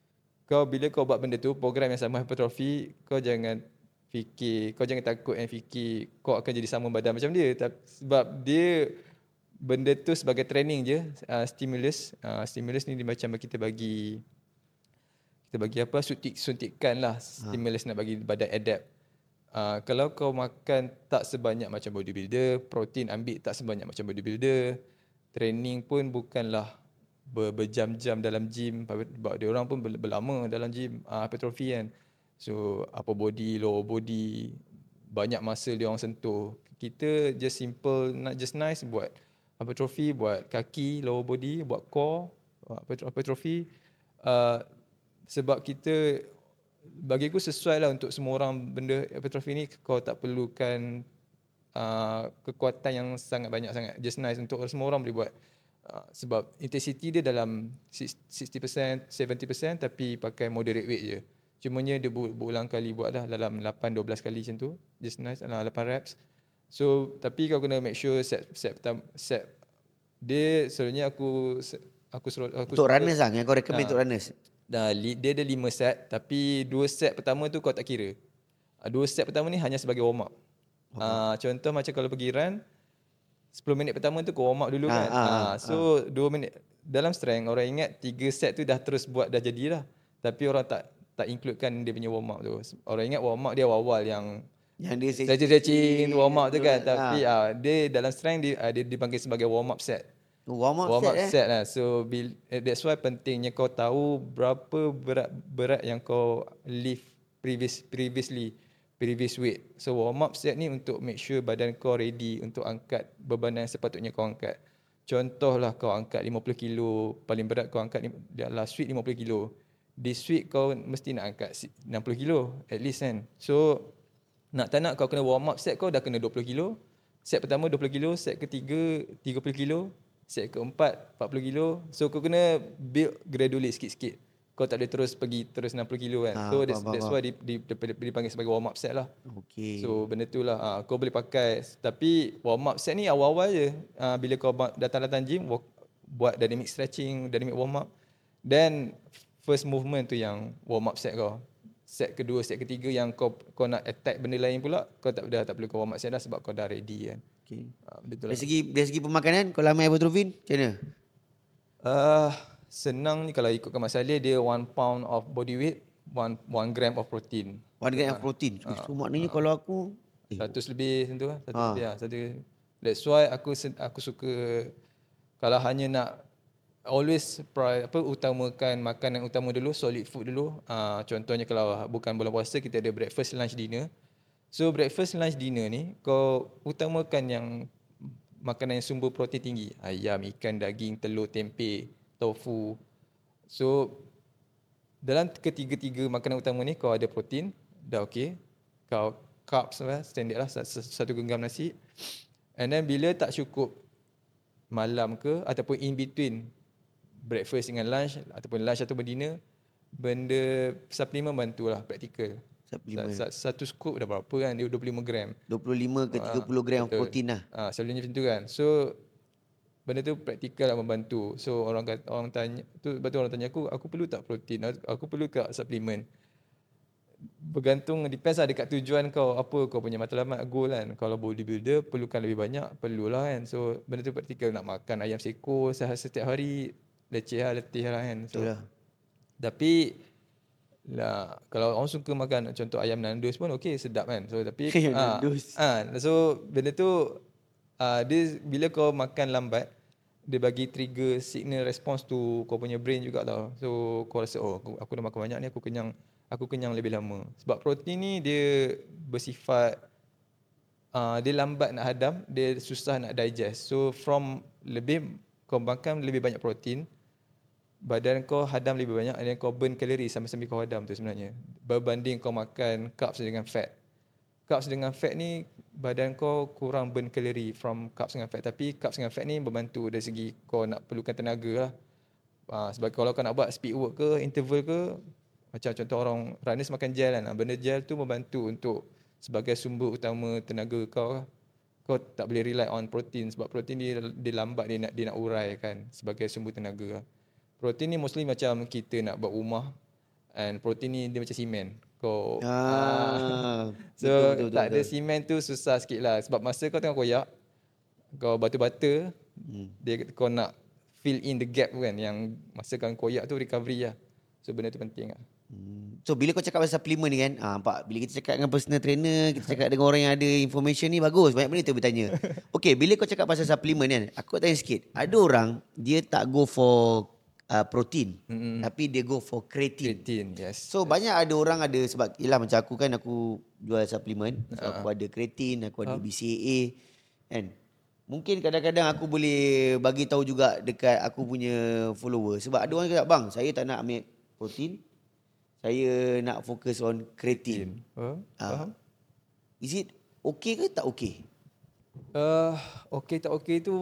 bila kau buat benda tu, program yang sama hypertrophy, kau jangan takut and fikir kau akan jadi sama badan macam dia. Sebab dia benda tu sebagai training je, stimulus ni dia macam kita bagi apa, suntikan lah, stimulus nak bagi badan adapt. Kalau kau makan tak sebanyak macam bodybuilder, protein ambil tak sebanyak macam bodybuilder, training pun bukanlah berjam-jam dalam gym. Sebab dia orang pun berlama dalam gym, hypertrophy kan. So upper body, lower body, banyak masa dia orang sentuh. Kita just simple, not just nice, buat hypertrophy, buat kaki, lower body, buat core, hypertrophy. Sebab kita, bagi aku sesuai lah untuk semua orang. Benda hypertrophy ni kau tak perlukan kekuatan yang sangat banyak sangat, just nice, untuk semua orang boleh buat. Sebab intensity dia dalam 60%, 70%, tapi pakai moderate weight je. Cumanya dia berulang kali buat lah, dalam 8-12 kali macam tu, just nice, 8 reps. So tapi kau kena make sure set dia selalunya aku Untuk runners lah, yang kau recommend untuk runners. Dia ada 5 set, tapi 2 set pertama tu kau tak kira. 2 set pertama ni hanya sebagai warm up. Contoh macam kalau pergi run, 10 minit pertama tu kau warm up dulu kan. So 2 minit dalam strength, orang ingat 3 set tu dah terus buat dah jadilah. Tapi orang tak includekan dia punya warm up tu. Orang ingat warm up dia awal yang dia stretching warm up tu kan. Tapi dia dalam strength dia dipanggil sebagai warm up set. Warm up set lah. So that's why pentingnya kau tahu berapa berat yang kau lift previous weight. So warm up set ni untuk make sure badan kau ready untuk angkat beban yang sepatutnya kau angkat. Contohlah kau angkat 50 kilo, paling berat kau angkat last week 50 kilo. This week kau mesti nak angkat 60 kilo at least kan. So nak tak nak kau kena warm up set kau dah kena 20 kilo. Set pertama 20 kilo, set ketiga 30 kilo, set keempat 40 kilo. So kau kena build gradually sikit-sikit. Kau tak boleh terus pergi 60 kilo kan. So that's why dipanggil sebagai warm up set lah. Okay. So benda tu lah kau boleh pakai. Tapi warm up set ni awal-awal je. Bila kau datang gym, buat dynamic stretching, dynamic warm up. Then first movement tu yang warm up set kau. Set kedua, set ketiga yang kau nak attack benda lain pula, kau tak perlu kau warm up set dah sebab kau dah ready kan. Okay. Betul lah. Dari segi pemakanan, kalau main hypertrophy macam mana? Senang ni kalau ikutkan Mak Saleh, dia 1 pound of body weight, 1 gram of protein. 1 gram of protein. So maknanya kalau aku 100 lebih macam tu lah. 100 lebih. That's why aku suka, kalau hanya nak always utamakan makanan utama dulu, solid food dulu. Contohnya kalau bukan bulan puasa, kita ada breakfast, lunch, dinner. So breakfast, lunch, dinner ni kau utamakan yang makanan yang sumber protein tinggi. Ayam, ikan, daging, telur, tempe, tofu. So dalam ketiga-tiga makanan utama ni kau ada protein, dah okey. Kau carbs lah, standard lah, 1 genggam nasi. And then bila tak cukup malam ke ataupun in between breakfast dengan lunch ataupun lunch ataupun dinner, benda supplement bantulah, praktikal. Satu scoop dah berapa kan, dia 25 gram. 25 ke 30 gram protein lah. Selalunya macam tu kan. So benda tu praktikal lah, membantu. So orang tanya tu, betul orang tanya aku perlu tak protein, aku perlu tak supplement. Bergantung, depends lah dekat tujuan kau, apa kau punya matlamat, goal kan. Kalau bodybuilder perlukan lebih banyak, perlulah kan. So benda tu praktikal, nak makan ayam sekor setiap hari, letih lah kan. So, tapi lah, kalau orang suka makan contoh ayam Nandos pun okey, sedap kan. So tapi so benda tu dia bila kau makan lambat, dia bagi trigger signal response tu kau punya brain juga tau. So kau rasa aku dah makan banyak ni, aku kenyang lebih lama. Sebab protein ni dia bersifat dia lambat nak hadam, dia susah nak digest. So kau makan lebih banyak protein, badan kau hadam lebih banyak, dan kau burn kalori sambil-sambil kau hadam tu sebenarnya, berbanding kau makan carbs dengan fat. Carbs dengan fat ni badan kau kurang burn kalori from carbs dengan fat. Tapi carbs dengan fat ni membantu dari segi kau nak perlukan tenaga lah. Sebab kalau kau nak buat speed work ke, interval ke, macam contoh orang runners makan gel kan, benda gel tu membantu untuk sebagai sumber utama tenaga kau. Kau tak boleh rely on protein, sebab protein dia lambat, dia nak uraikan sebagai sumber tenaga. Protein ni mostly macam kita nak buat rumah, And protein ni dia macam simen. Kau so betul, tak ada betul. simen tu susah sikit lah. Sebab masa kau tengah koyak, kau batu-bata, kau nak fill in the gap kan, yang masa kau koyak tu recovery lah. So benda tu penting lah. So bila kau cakap pasal suplemen ni kan, nampak bila kita cakap dengan personal trainer, kita cakap dengan orang yang ada information ni bagus, banyak benda tu bertanya. Okay, bila kau cakap pasal suplemen kan, aku tanya sikit. Ada orang dia tak go for protein, tapi dia go for creatine. Creatine, yes. So banyak ada orang ada, sebab yelah macam aku kan, aku jual suplemen. So aku ada creatine, aku ada BCAA kan. Mungkin kadang-kadang aku boleh bagi tahu juga dekat aku punya follower. Sebab ada orang kata, bang, saya tak nak ambil protein, saya nak fokus on creatine. Faham? Is it okay ke tak okay? Okay tak okay tu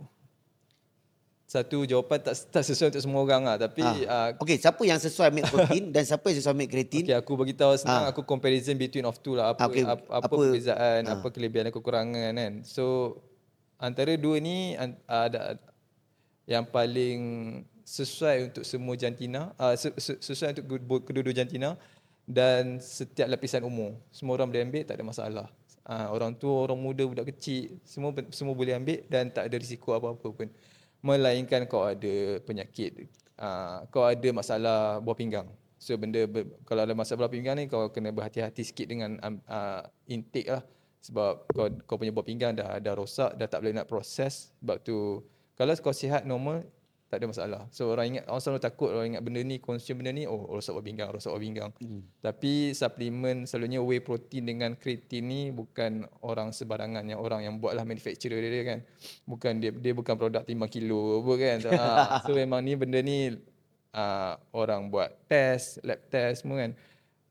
satu jawapan tak sesuai untuk semua orang lah. Tapi okay, siapa yang sesuai ambil protein dan siapa yang sesuai ambil creatine? okay, aku bagi tahu senang, aku comparison between of two lah. Apa perbezaan, apa kelebihan dan kekurangan kan. So antara dua ni ada yang paling sesuai untuk semua jantina, sesuai untuk kedua-dua jantina dan setiap lapisan umur. Semua orang boleh ambil, tak ada masalah. Orang tua, orang muda, budak kecil, semua boleh ambil dan tak ada risiko apa-apa pun. Melainkan kau ada penyakit, kau ada masalah buah pinggang. So kalau ada masalah buah pinggang ni, kau kena berhati-hati sikit dengan intake lah. Sebab kau punya buah pinggang dah rosak, dah tak boleh nak proses. Sebab tu kalau kau sihat normal, tak ada masalah. So orang selalu takut, orang ingat benda ni, consume benda ni, rosak buah pinggang. Tapi suplemen selalunya whey protein dengan creatine ni bukan orang sebarangan, yang orang yang buatlah manufacturer dia kan. Bukan dia bukan produk 5 kilo apa kan. So memang ni benda ni orang buat test, lab test semua kan.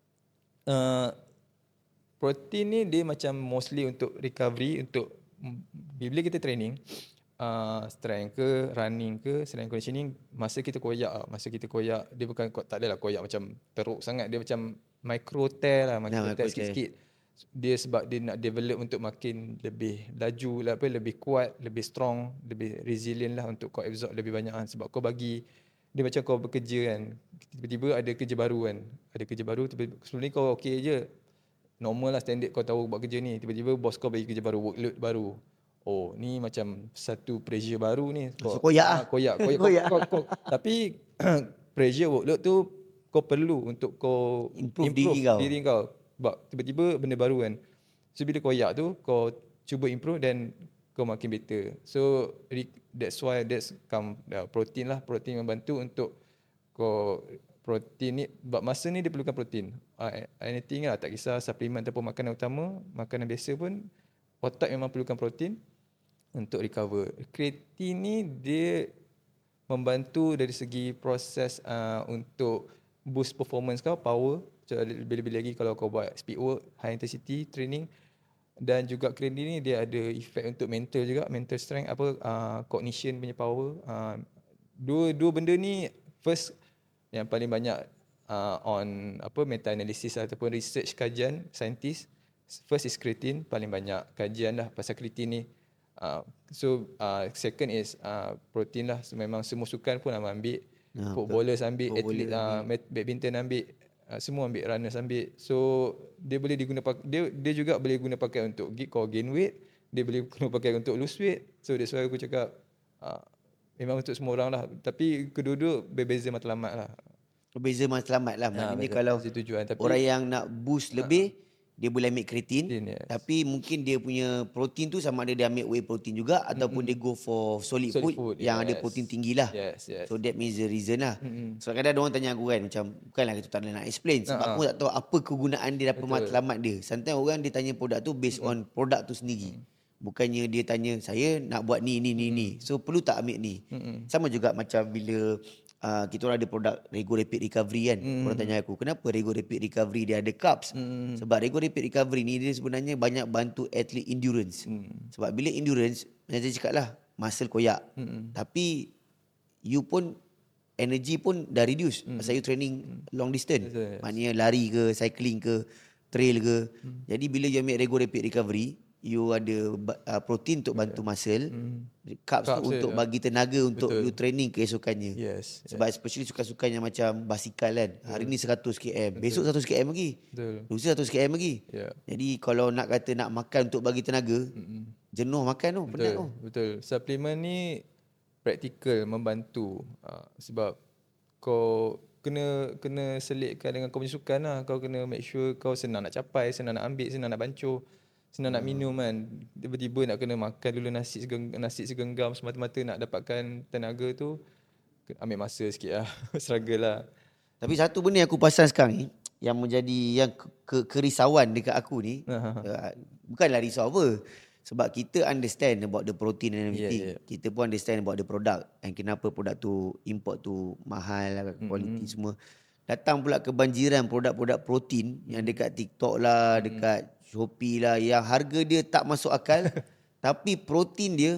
Protein ni dia macam mostly untuk recovery, untuk bila kita training, strength ke, running ke, strength conditioning, masa kita koyak, dia bukan, tak adalah koyak macam teruk sangat, dia macam micro tear sikit-sikit. Dia sebab dia nak develop untuk makin lebih laju lah, lebih kuat, lebih strong, lebih resilient lah, untuk kau absorb lebih banyak kan. Sebab kau bagi, dia macam kau bekerja kan, tiba-tiba ada kerja baru kan, sebelum ni kau okay je, normal lah, standard kau tahu buat kerja ni, tiba-tiba bos kau bagi kerja baru, workload baru. Ni macam satu pressure baru ni. Koyak. Tapi pressure workload tu kau perlu untuk kau improve diri kau. Sebab tiba-tiba benda baru kan. So bila koyak tu kau cuba improve dan kau makin better. So that's why come protein lah. Protein membantu untuk kau. Protein ni, sebab masa ni dia perlukan protein. Anything lah, tak kisah suplemen ataupun makanan utama, makanan biasa pun, otak memang perlukan protein untuk recover. Creatine ni dia membantu dari segi proses untuk boost performance kau, power. So, lebih-lebih lagi kalau kau buat speed work, high intensity training. Dan juga creatine ni dia ada efek untuk mental juga, mental strength, cognition punya power. Dua benda ni first yang paling banyak on meta analysis ataupun research kajian saintis. First is creatine, paling banyak kajian lah pasal creatine ni. Second is protein lah. So, memang semua sukan pun ambil, footballers ambil, atlet badminton ambil, semua ambil, runners ambil. So dia boleh dia juga boleh guna pakai untuk kau gain weight, dia boleh guna pakai untuk lose weight. So that's why aku cakap memang untuk semua orang lah. Tapi kedua-dua berbeza matlamat lah. Berbeza matlamat lah. Maknanya kalau tujuan. Tapi orang yang nak boost lebih, dia boleh ambil creatine. Yes. Tapi mungkin dia punya protein tu sama ada dia ambil whey protein juga, ataupun dia go for solid food yang ada protein tinggi lah. Yes. So that means the reason lah. So kadang-kadang orang tanya aku kan, macam bukanlah kita tak nak explain, sebab aku tak tahu apa kegunaan dia, apa matlamat dia. Sometimes orang dia tanya produk tu based on produk tu sendiri. Bukannya dia tanya, saya nak buat ni. So perlu tak ambil ni. Sama juga macam bila kita orang ada produk Rego Rapid Recovery kan. Orang tanya aku, kenapa Rego Rapid Recovery dia ada carbs? Sebab Rego Rapid Recovery ni dia sebenarnya banyak bantu atlet endurance. Sebab bila endurance, macam saya cakap lah, muscle koyak. Tapi you pun, energy pun dah reduce. Pasal you training long distance. Maknanya lari ke, cycling ke, trail ke. Jadi bila you ambil Rego Rapid Recovery, you ada protein untuk bantu muscle, carbs tu Carbs dia, untuk bagi tenaga untuk betul. you training keesokannya. Yes. Sebab especially sukan-sukan yang macam basikal kan. Hari ni 100 km, besok 100 km lagi. Betul. Lusa 100 km lagi. Ya. Jadi kalau nak kata nak makan untuk bagi tenaga, jenuh makan tu, penat tu. Betul. Suplemen ni praktikal, membantu. Sebab kau kena selitkan dengan kau punya sukan lah. Kau kena make sure kau senang nak capai, senang nak ambil, senang nak bancuh, senang nak minum kan. Tiba-tiba nak kena makan dulu nasi segenggam semata-mata nak dapatkan tenaga tu, ambil masa sikit lah. Struggle lah. Tapi satu benda yang aku pasal sekarang ni, yang menjadi yang kerisauan dekat aku ni, bukanlah risau apa. Sebab kita understand about the protein and everything. Kita pun understand about the product. And kenapa produk tu, import tu mahal, quality semua. Datang pula kebanjiran produk-produk protein yang dekat TikTok lah, dekat Shopee lah, yang harga dia tak masuk akal. Tapi protein dia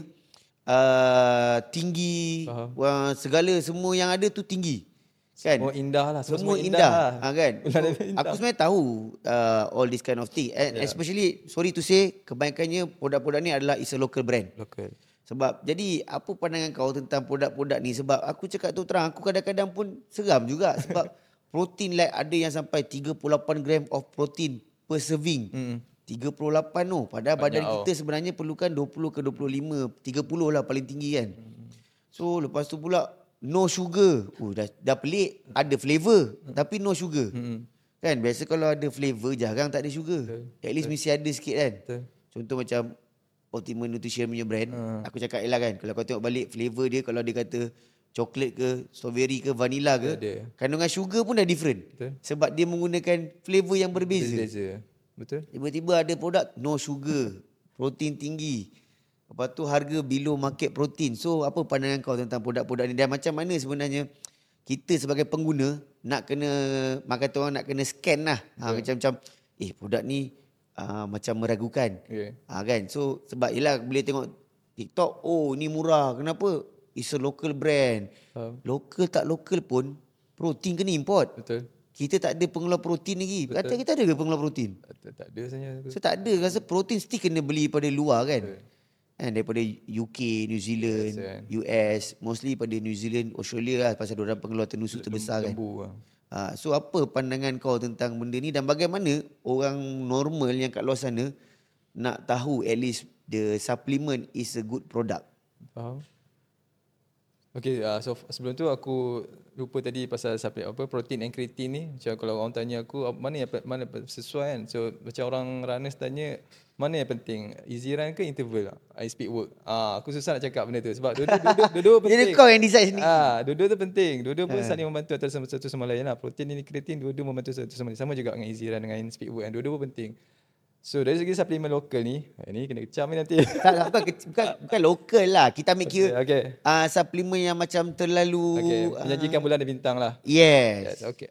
tinggi. Segala semua yang ada tu tinggi. Kan? Semua indah lah. Semua indah. Kan? So, aku sebenarnya tahu all this kind of thing. And especially, sorry to say, kebanyakannya produk-produk ni adalah is a local brand. Local. Sebab, jadi apa pandangan kau tentang produk-produk ni? Sebab aku cakap tu terang, aku kadang-kadang pun seram juga. Sebab protein like ada yang sampai 38 gram of protein per serving. 38 tu. Padahal badan kita sebenarnya perlukan 20 ke 25, 30 lah paling tinggi kan. So, lepas tu pula, no sugar. Dah pelik. Ada flavor tapi no sugar. Kan biasa kalau ada flavor jarang tak ada sugar. At least mesti ada sikit kan. Contoh macam Ultimate Nutrition punya brand. Aku cakap lah kan, kalau kau tengok balik flavor dia, kalau dia kata coklat ke, strawberry ke, vanilla ke, kandungan sugar pun dah different. Sebab dia menggunakan flavor yang berbeza. Betul. Tiba-tiba ada produk no sugar, protein tinggi. Lepas tu harga below market protein. So apa pandangan kau tentang produk-produk ni? Dan macam mana sebenarnya kita sebagai pengguna nak kena, kata orang nak kena scan lah. Macam-macam, produk ni macam meragukan. Kan? So sebab yelah boleh tengok TikTok, ni murah. Kenapa? It's a local brand. Local tak local pun, protein kena import. Betul. Kita tak ada pengeluar protein lagi. Kata kita ada ke pengeluar protein? Tak ada sebenarnya. So tak ada. Rasa protein still kena beli pada luar kan? Daripada UK, New Zealand, US, mostly pada New Zealand, Australia lah, pasal diorang pengeluar tenusuk terbesar kan. So apa pandangan kau tentang benda ni, dan bagaimana orang normal yang kat luar sana nak tahu at least the supplement is a good product? Faham. Okay, so sebelum tu aku lupa tadi pasal protein and creatine ni. Macam kalau orang tanya aku mana sesuai kan. So macam orang runners tanya mana yang penting, easy run ke interval, high speed work. Aku susah nak cakap benda tu sebab dua-dua penting. Jadi kau yang decide sendiri. Dua-dua tu penting. Dua-dua pun saling membantu antara satu sama lain lah. Protein dan creatine dua-dua membantu satu sama lain. Sama juga dengan easy run dengan speed work kan. Dua-dua pun penting. So dari segi suplemen lokal ni kena kecam ni nanti. Bukan lokal lah. Kita ambil kira suplemen yang macam terlalu menjanjikan bulan dan bintang lah. Yes. Okay.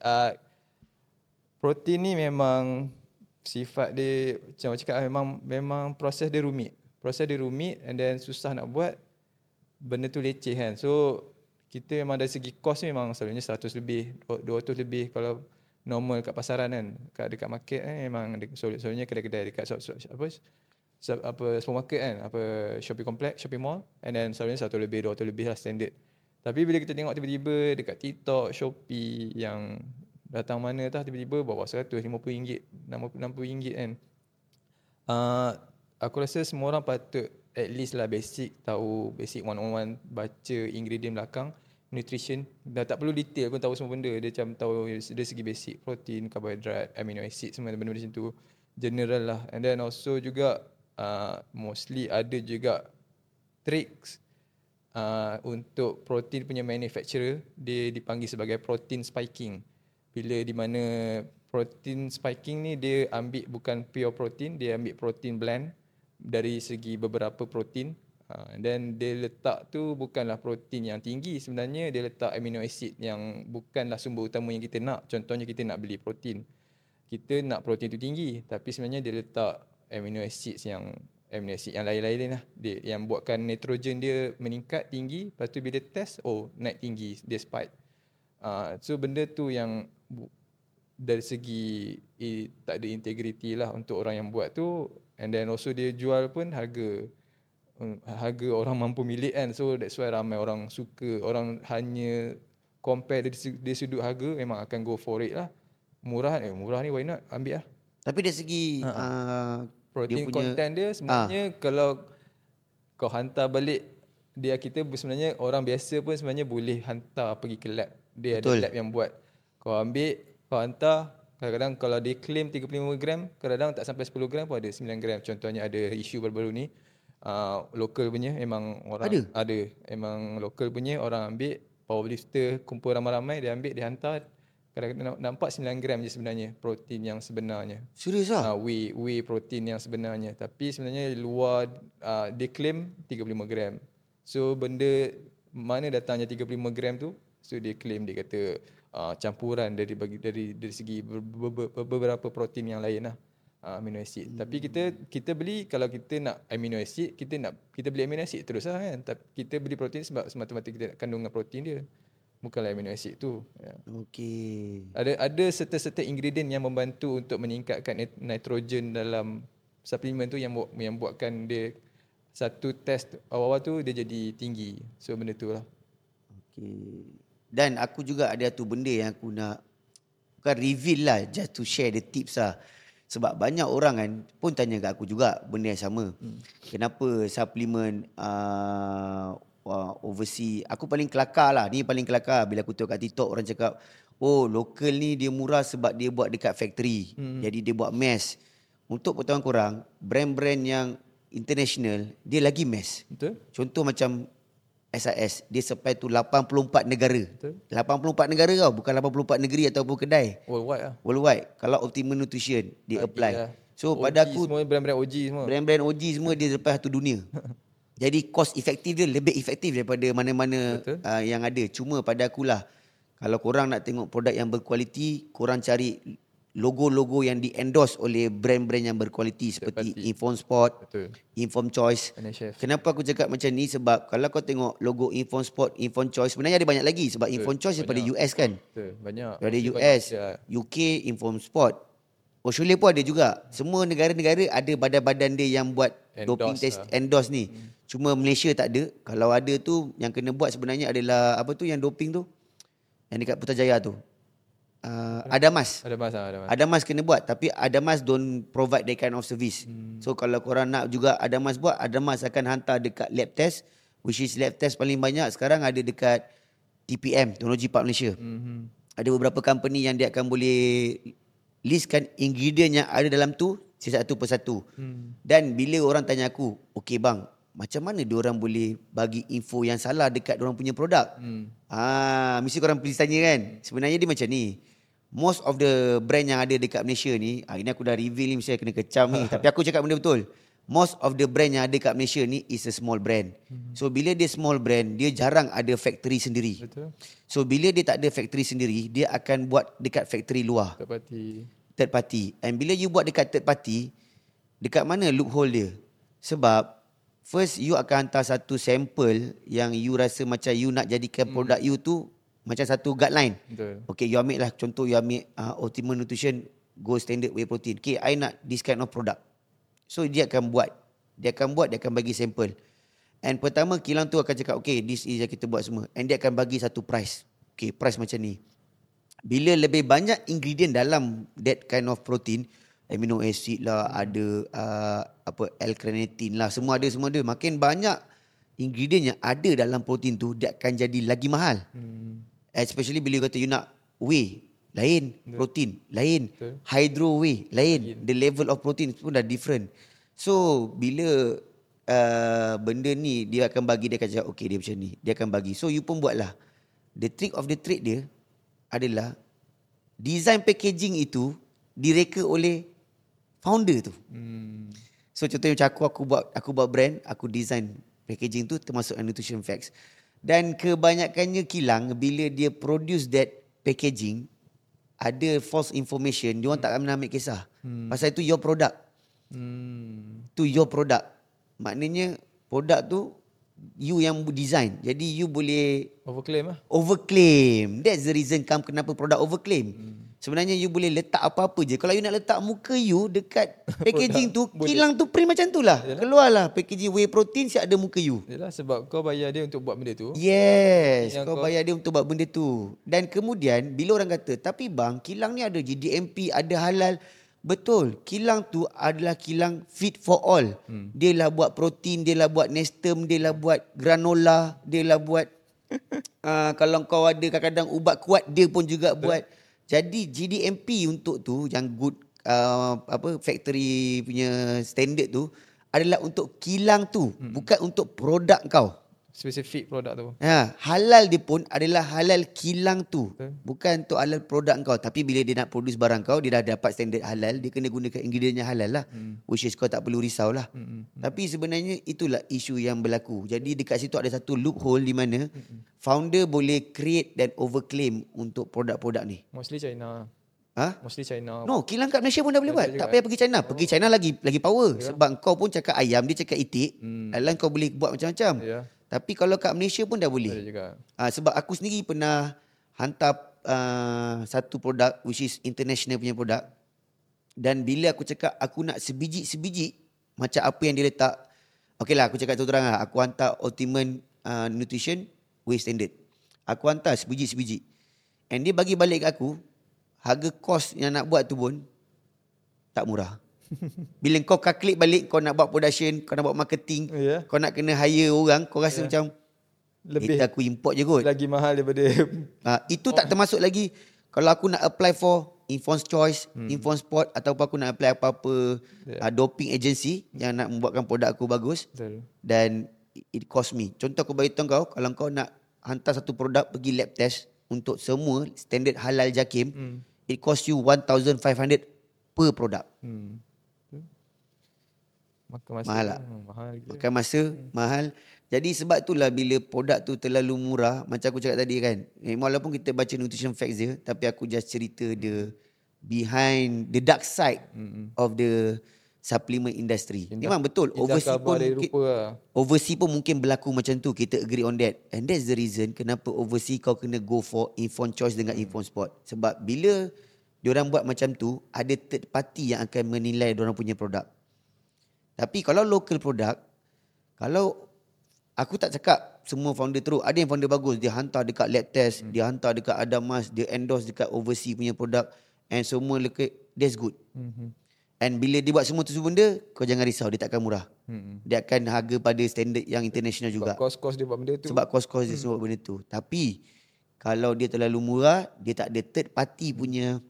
Protein ni memang sifat dia macam cakap memang proses dia rumit. Proses dia rumit and then susah nak buat. Benda tu leceh kan. So kita memang dari segi kos ni memang selalunya 100 lebih, 200 lebih kalau normal kat pasaran kan, dekat market memang selalunya kedai-kedai dekat supermarket kan, shopping complex, shopping mall, and then selalunya 100 lebih, 200 lebih lah standard. Tapi bila kita tengok tiba-tiba dekat TikTok, Shopee yang datang mana tah tiba-tiba bawa RM150, RM60 kan. Aku rasa semua orang patut at least lah basic tahu, basic 101, baca ingredient belakang nutrition. Dah tak perlu detail pun tahu semua benda. Dia macam tahu dari segi basic protein, carbohydrate, amino acid, semua benda-benda macam tu. General lah. And then also juga mostly ada juga tricks untuk protein punya manufacturer. Dia dipanggil sebagai protein spiking. Bila di mana protein spiking ni dia ambil bukan pure protein, dia ambil protein blend dari segi beberapa protein. And then dia letak tu bukanlah protein yang tinggi, sebenarnya dia letak amino acid yang bukanlah sumber utama yang kita nak. Contohnya kita nak beli protein, kita nak protein tu tinggi, tapi sebenarnya dia letak amino acid yang lain-lain lah, dia yang buatkan nitrogen dia meningkat tinggi. Lepas tu bila dia test, naik tinggi, dia spike. So benda tu yang dari segi tak ada integrity lah untuk orang yang buat tu. And then also dia jual pun harga orang mampu milik kan. So that's why ramai orang suka. Orang hanya compare dari sudut harga, memang akan go for it lah. Murah ni why not, ambil lah. Tapi dari segi Protein dia punya content dia sebenarnya kalau kau hantar balik kita sebenarnya orang biasa pun sebenarnya boleh hantar pergi ke lab. Dia betul. ada lab yang buat. Kau ambil, kau hantar. Kadang-kadang kalau dia claim 35 gram, kadang-kadang tak sampai 10 gram pun ada 9 gram. Contohnya ada isu baru-baru ni. Local punya memang orang ada. Memang local punya orang ambil, powerlifter kumpul ramai-ramai, dia ambil, dia hantar. Kadang-kadang nampak 9 gram je sebenarnya protein yang sebenarnya. Serius lah? Whey protein yang sebenarnya. Tapi sebenarnya luar dia claim 35 gram. So benda mana datangnya 35 gram tu? So dia claim, dia kata campuran dari segi beberapa protein yang lain lah. Amino acid. Tapi kita beli, kalau kita nak amino acid, kita beli amino acid terus lah kan. Tapi kita beli protein sebab semata-mata kita nak kandungan protein dia. Bukanlah amino acid tu. Ya. Okey. Ada serta-serta ingredient yang membantu untuk meningkatkan nitrogen dalam suplemen tu yang buatkan dia satu test awal-awal tu dia jadi tinggi. So benda tu lah. Okey. Dan aku juga ada tu benda yang aku nak, bukan reveal lah, just to share the tips lah. Sebab banyak orang kan pun tanya kat aku juga benda yang sama. Kenapa suplemen overseas, aku paling kelakar lah. Ni paling kelakar bila aku tengok kat TikTok orang cakap, oh local ni dia murah sebab dia buat dekat factory. Jadi dia buat mass. Untuk pengetahuan korang, brand-brand yang international dia lagi mass. Betul? Contoh macam SIS, dia supply tu 84 negara. Betul. 84 negara tau, bukan 84 negeri ataupun kedai. Worldwide lah. Worldwide. Kalau Optimum Nutrition dia apply. Lah. So OG pada aku semua brand-brand OG semua. Brand-brand OG semua dia lepas satu dunia. Jadi cost efektif dia lebih efektif daripada mana-mana yang ada. Cuma pada akulah, kalau korang nak tengok produk yang berkualiti, korang cari logo-logo yang di-endorse oleh brand-brand yang berkualiti seperti Inform Sport, Inform Choice. NHF. Kenapa aku cakap macam ni? Sebab kalau kau tengok logo Inform Sport, Inform Choice, sebenarnya ada banyak lagi. Sebab Inform Choice daripada US kan. Banyak. Daripada US, UK, Inform Sport. Australia pun ada juga. Semua negara-negara ada badan-badan dia yang buat doping test endorse ni. Cuma Malaysia tak ada. Kalau ada tu yang kena buat sebenarnya adalah apa tu yang doping tu? Yang dekat Putrajaya tu. Adamas. Adamas kena buat, tapi Adamas don't provide that kind of service. So kalau korang nak juga Adamas buat, Adamas akan hantar dekat lab test, which is lab test paling banyak sekarang ada dekat TPM, Teknologi Park Malaysia. Ada beberapa company yang dia akan boleh listkan ingredient yang ada dalam tu satu persatu. Dan bila orang tanya aku, okey bang, macam mana diorang boleh bagi info yang salah dekat diorang punya produk? Mesti korang please tanya kan. Sebenarnya dia macam ni. Most of the brand yang ada dekat Malaysia ni, ini aku dah reveal ni, mesti kena kecam ni. Tapi aku cakap benda betul. Most of the brand yang ada dekat Malaysia ni is a small brand. So bila dia small brand, dia jarang ada factory sendiri. Betul. So bila dia tak ada factory sendiri, dia akan buat dekat factory luar. Third party. And bila you buat dekat third party, dekat mana loophole dia? Sebab first you akan hantar satu sampel yang you rasa macam you nak jadikan produk you tu macam satu guideline. Okay, you ambil lah contoh, you ambil Optimum Nutrition Gold Standard Whey Protein. Okay, I nak this kind of product. So dia akan buat. Dia akan bagi sampel. And pertama kilang tu akan cakap, okay, this is yang kita buat semua. And dia akan bagi satu price. Okay, price macam ni. Bila lebih banyak ingredient dalam that kind of protein, amino acid lah, ada L-carnitine lah, semua ada. Makin banyak ingredient yang ada dalam protein tu, dia akan jadi lagi mahal. Especially bila you kata you nak whey, lain. Protein, lain. Hydro whey, lain. The level of protein pun dah different. So, bila benda ni, dia akan bagi, dia akan cakap, okay, dia macam ni. Dia akan bagi. So, you pun buatlah. The trick of the trade dia adalah design packaging itu direka oleh founder tu. So contohnya macam aku buat brand, aku design packaging tu termasuk nutrition facts. Dan kebanyakannya kilang bila dia produce that packaging ada false information, dia orang tak akan ambil kisah. Pasal itu your product. Tu your product. Maknanya produk tu you yang design. Jadi you boleh overclaim lah. Overclaim. That's the reason kenapa produk overclaim. Sebenarnya you boleh letak apa-apa je. Kalau you nak letak muka you dekat packaging tu, kilang tu print macam tu lah. Keluarlah packaging whey protein siap ada muka you. Yalah, sebab kau bayar dia untuk buat benda tu. Yes, Yang kau bayar dia untuk buat benda tu. Dan kemudian bila orang kata, tapi bang, kilang ni ada GDMP, ada halal. Betul, kilang tu adalah kilang fit for all. Dia lah buat protein, dia lah buat nestem, dia lah buat granola, dia lah buat kalau kau ada kadang-kadang ubat kuat, dia pun juga buat. Jadi GDMP untuk tu yang good factory punya standard tu adalah untuk kilang tu, bukan untuk produk kau. Spesifik produk tu. Halal dia pun adalah halal kilang tu. Bukan untuk halal produk kau. Tapi bila dia nak produce barang kau, dia dah dapat standard halal, dia kena gunakan ingredient yang halal lah. Which is kau tak perlu risau lah. Tapi sebenarnya itulah isu yang berlaku. Jadi dekat situ ada satu loophole di mana founder boleh create dan overclaim untuk produk-produk ni. Mostly China. Mostly China. No, kilang kat Malaysia pun dah boleh buat. Tak payah pergi China. Pergi China lagi power. Sebab kau pun cakap ayam, dia cakap itik. Alang kau boleh buat macam-macam. Tapi kalau kat Malaysia pun dah boleh. Ada juga. Sebab aku sendiri pernah hantar satu produk which is international punya produk. Dan bila aku cakap aku nak sebiji-sebiji macam apa yang dia letak. Okey lah, aku cakap terang lah. Aku hantar Ultimate Nutrition Whey Standard. Aku hantar sebiji-sebiji. And dia bagi balik kat aku, harga kos yang nak buat tu pun tak murah. Bila kau calculate balik, kau nak buat production, kau nak buat marketing, kau nak kena hire orang, kau rasa macam lebih aku import je kot. lagi mahal daripada itu tak termasuk lagi kalau aku nak apply for Informs Choice, Informs Sport, ataupun aku nak apply apa-apa doping agency yang nak membuatkan produk aku bagus. Betul. Dan it cost me. Contoh aku beritahu kau, kalau kau nak hantar satu produk pergi lab test untuk semua standard halal JAKIM, it cost you 1,500 per produk. Makan masa. Mahal tak? Mahal gila. Makan masa, mahal. Jadi sebab itulah bila produk tu terlalu murah, macam aku cakap tadi kan, walaupun kita baca nutrition facts dia, tapi aku just cerita the behind the dark side of the supplement industry. Memang betul, overseas pun mungkin berlaku macam tu, kita agree on that. And that's the reason kenapa overseas kau kena go for Inform Choice dengan Inform Sport. Sebab bila diorang buat macam tu, ada third party yang akan menilai diorang punya produk. Tapi kalau local produk, kalau aku tak cakap semua founder teruk, ada yang founder bagus, dia hantar dekat lab test, dia hantar dekat Adamas, dia endorse dekat overseas punya produk, and semua that's good. And bila dia buat semua tu benda, kau jangan risau, dia takkan murah. Dia akan harga pada standard yang international juga. Sebab kos-kos dia buat benda tu. Sebab kos-kos dia buat benda tu. Tapi kalau dia terlalu murah, dia tak ada third party punya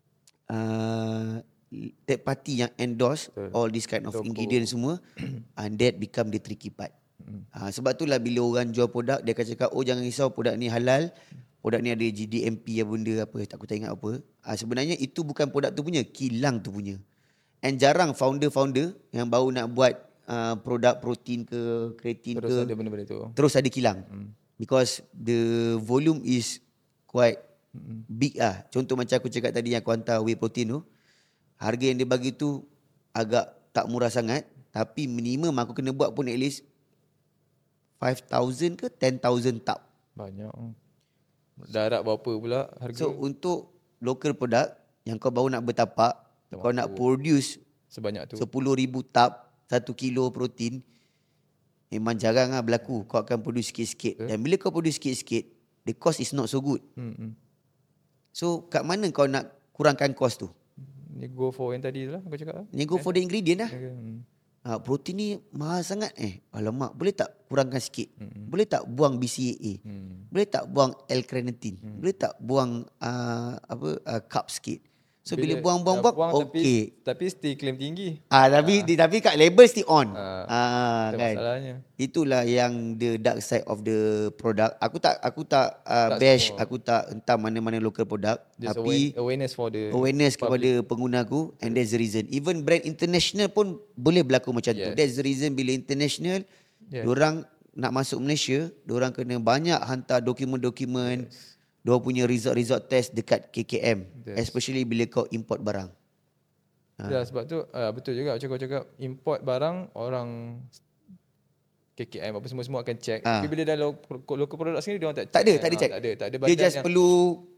third party yang endorse all this kind of ingredients semua, and that become the tricky part. Sebab itulah bila orang jual produk, dia akan cakap, oh jangan risau, produk ni halal, produk ni ada GDMP apa benda apa, aku tak ingat apa. Sebenarnya itu bukan produk tu punya, kilang tu punya. And jarang founder-founder yang baru nak buat produk protein ke kreatin terus ke, ada benda-benda tu, terus ada kilang. Because the volume is quite big lah. Contoh macam aku cakap tadi yang aku hantar whey protein tu, harga yang dia bagi tu agak tak murah sangat, tapi minimum aku kena buat pun at least 5,000 ke 10,000 tub. banyak. Darat berapa pula harga? So untuk local product yang kau baru nak bertapak, kau nak produce sebanyak tu 10,000 tub 1 kilo protein, memang jarang lah berlaku. Kau akan produce sikit-sikit. Dan bila kau produce sikit-sikit, the cost is not so good. So kat mana kau nak kurangkan cost tu? Ni go for yang tadi tu lah aku cakap. Ni go for the ingredient lah. Protein ni mahal sangat. Alamak, boleh tak kurangkan sikit? Boleh tak buang BCAA? Boleh tak buang L-carnitine? Boleh tak buang carb sikit? So bila buang-buang okey. Tapi still claim tinggi. Tapi kat label still on. Kan. Kan. Masalahnya. Itulah yang the dark side of the product. Aku tak bash, semua. Aku tak hentam mana-mana local product. Just tapi awareness for the kepada pengguna aku, and that's the reason. Even brand international pun boleh berlaku macam tu. That's the reason bila international diorang nak masuk Malaysia, diorang kena banyak hantar dokumen-dokumen. Diorang punya result test dekat KKM. Especially bila kau import barang. Ya, sebab tu betul juga macam kau cakap, import barang orang KKM apa semua akan check. Tapi bila dah local product sini, diorang tak check. Tak ada check. Tak ada Dia just perlu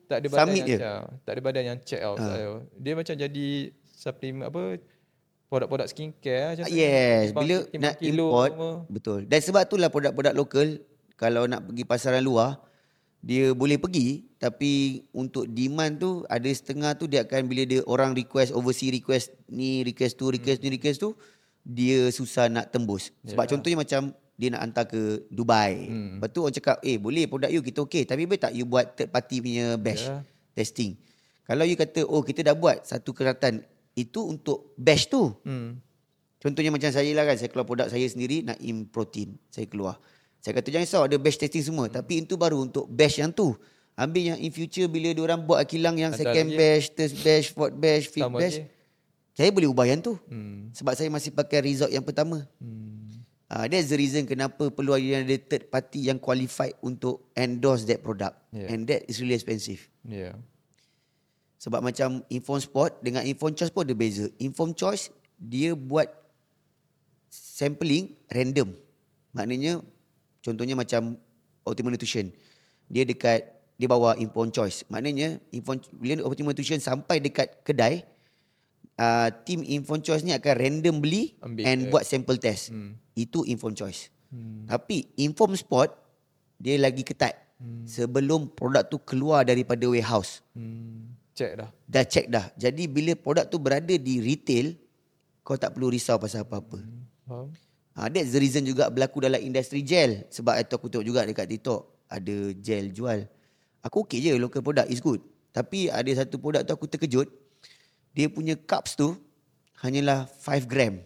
tak ada badan Summit yang je. tak ada badan yang check out. Dia macam jadi supplement apa, produk-produk skincare lah contohnya. Yes, bila Timbang nak kilo import, semua. betul. Dan sebab itulah produk-produk lokal, kalau nak pergi pasaran luar, dia boleh pergi, tapi untuk demand tu, ada setengah tu dia akan, bila dia orang request, overseas request ni, request tu, request ni, request tu, dia susah nak tembus. Sebab contohnya macam, dia nak hantar ke Dubai. Lepas tu orang cakap, boleh produk you, kita okay. Tapi boleh tak you buat third party punya batch testing. Kalau you kata, kita dah buat satu keratan, itu untuk batch tu. Contohnya macam saya lah kan, saya keluar produk saya sendiri, Naim Protein, saya keluar. Saya kata jangan risau, ada batch testing semua. Tapi itu baru untuk batch yang tu. Ambil yang in future bila diorang buat kilang yang Hantar second lagi. batch, third batch, fourth batch, fifth Tambah batch. lagi. Saya boleh ubah yang tu. Sebab saya masih pakai result yang pertama. That's the reason kenapa perlu ada third party yang qualified untuk endorse that product. And that is really expensive. Sebab macam Inform Sport dengan Inform Choice pun ada beza. Inform Choice, dia buat sampling random. Maknanya, contohnya macam Optimum Nutrition. Dia bawa Inform Choice. Maknanya, bila Optimum Nutrition sampai dekat kedai, team Inform Choice ni akan random beli buat sample test. Itu Inform Choice. Tapi Inform Sport, dia lagi ketat. Sebelum produk tu keluar daripada warehouse. Check dah. Dah check dah. Jadi bila produk tu berada di retail, kau tak perlu risau pasal apa-apa. Faham? That's the reason juga berlaku dalam industri gel. Sebab itu aku tengok juga dekat TikTok, ada gel jual. Aku okey je, local product is good. Tapi ada satu produk tu aku terkejut. Dia punya cups tu hanyalah 5 gram.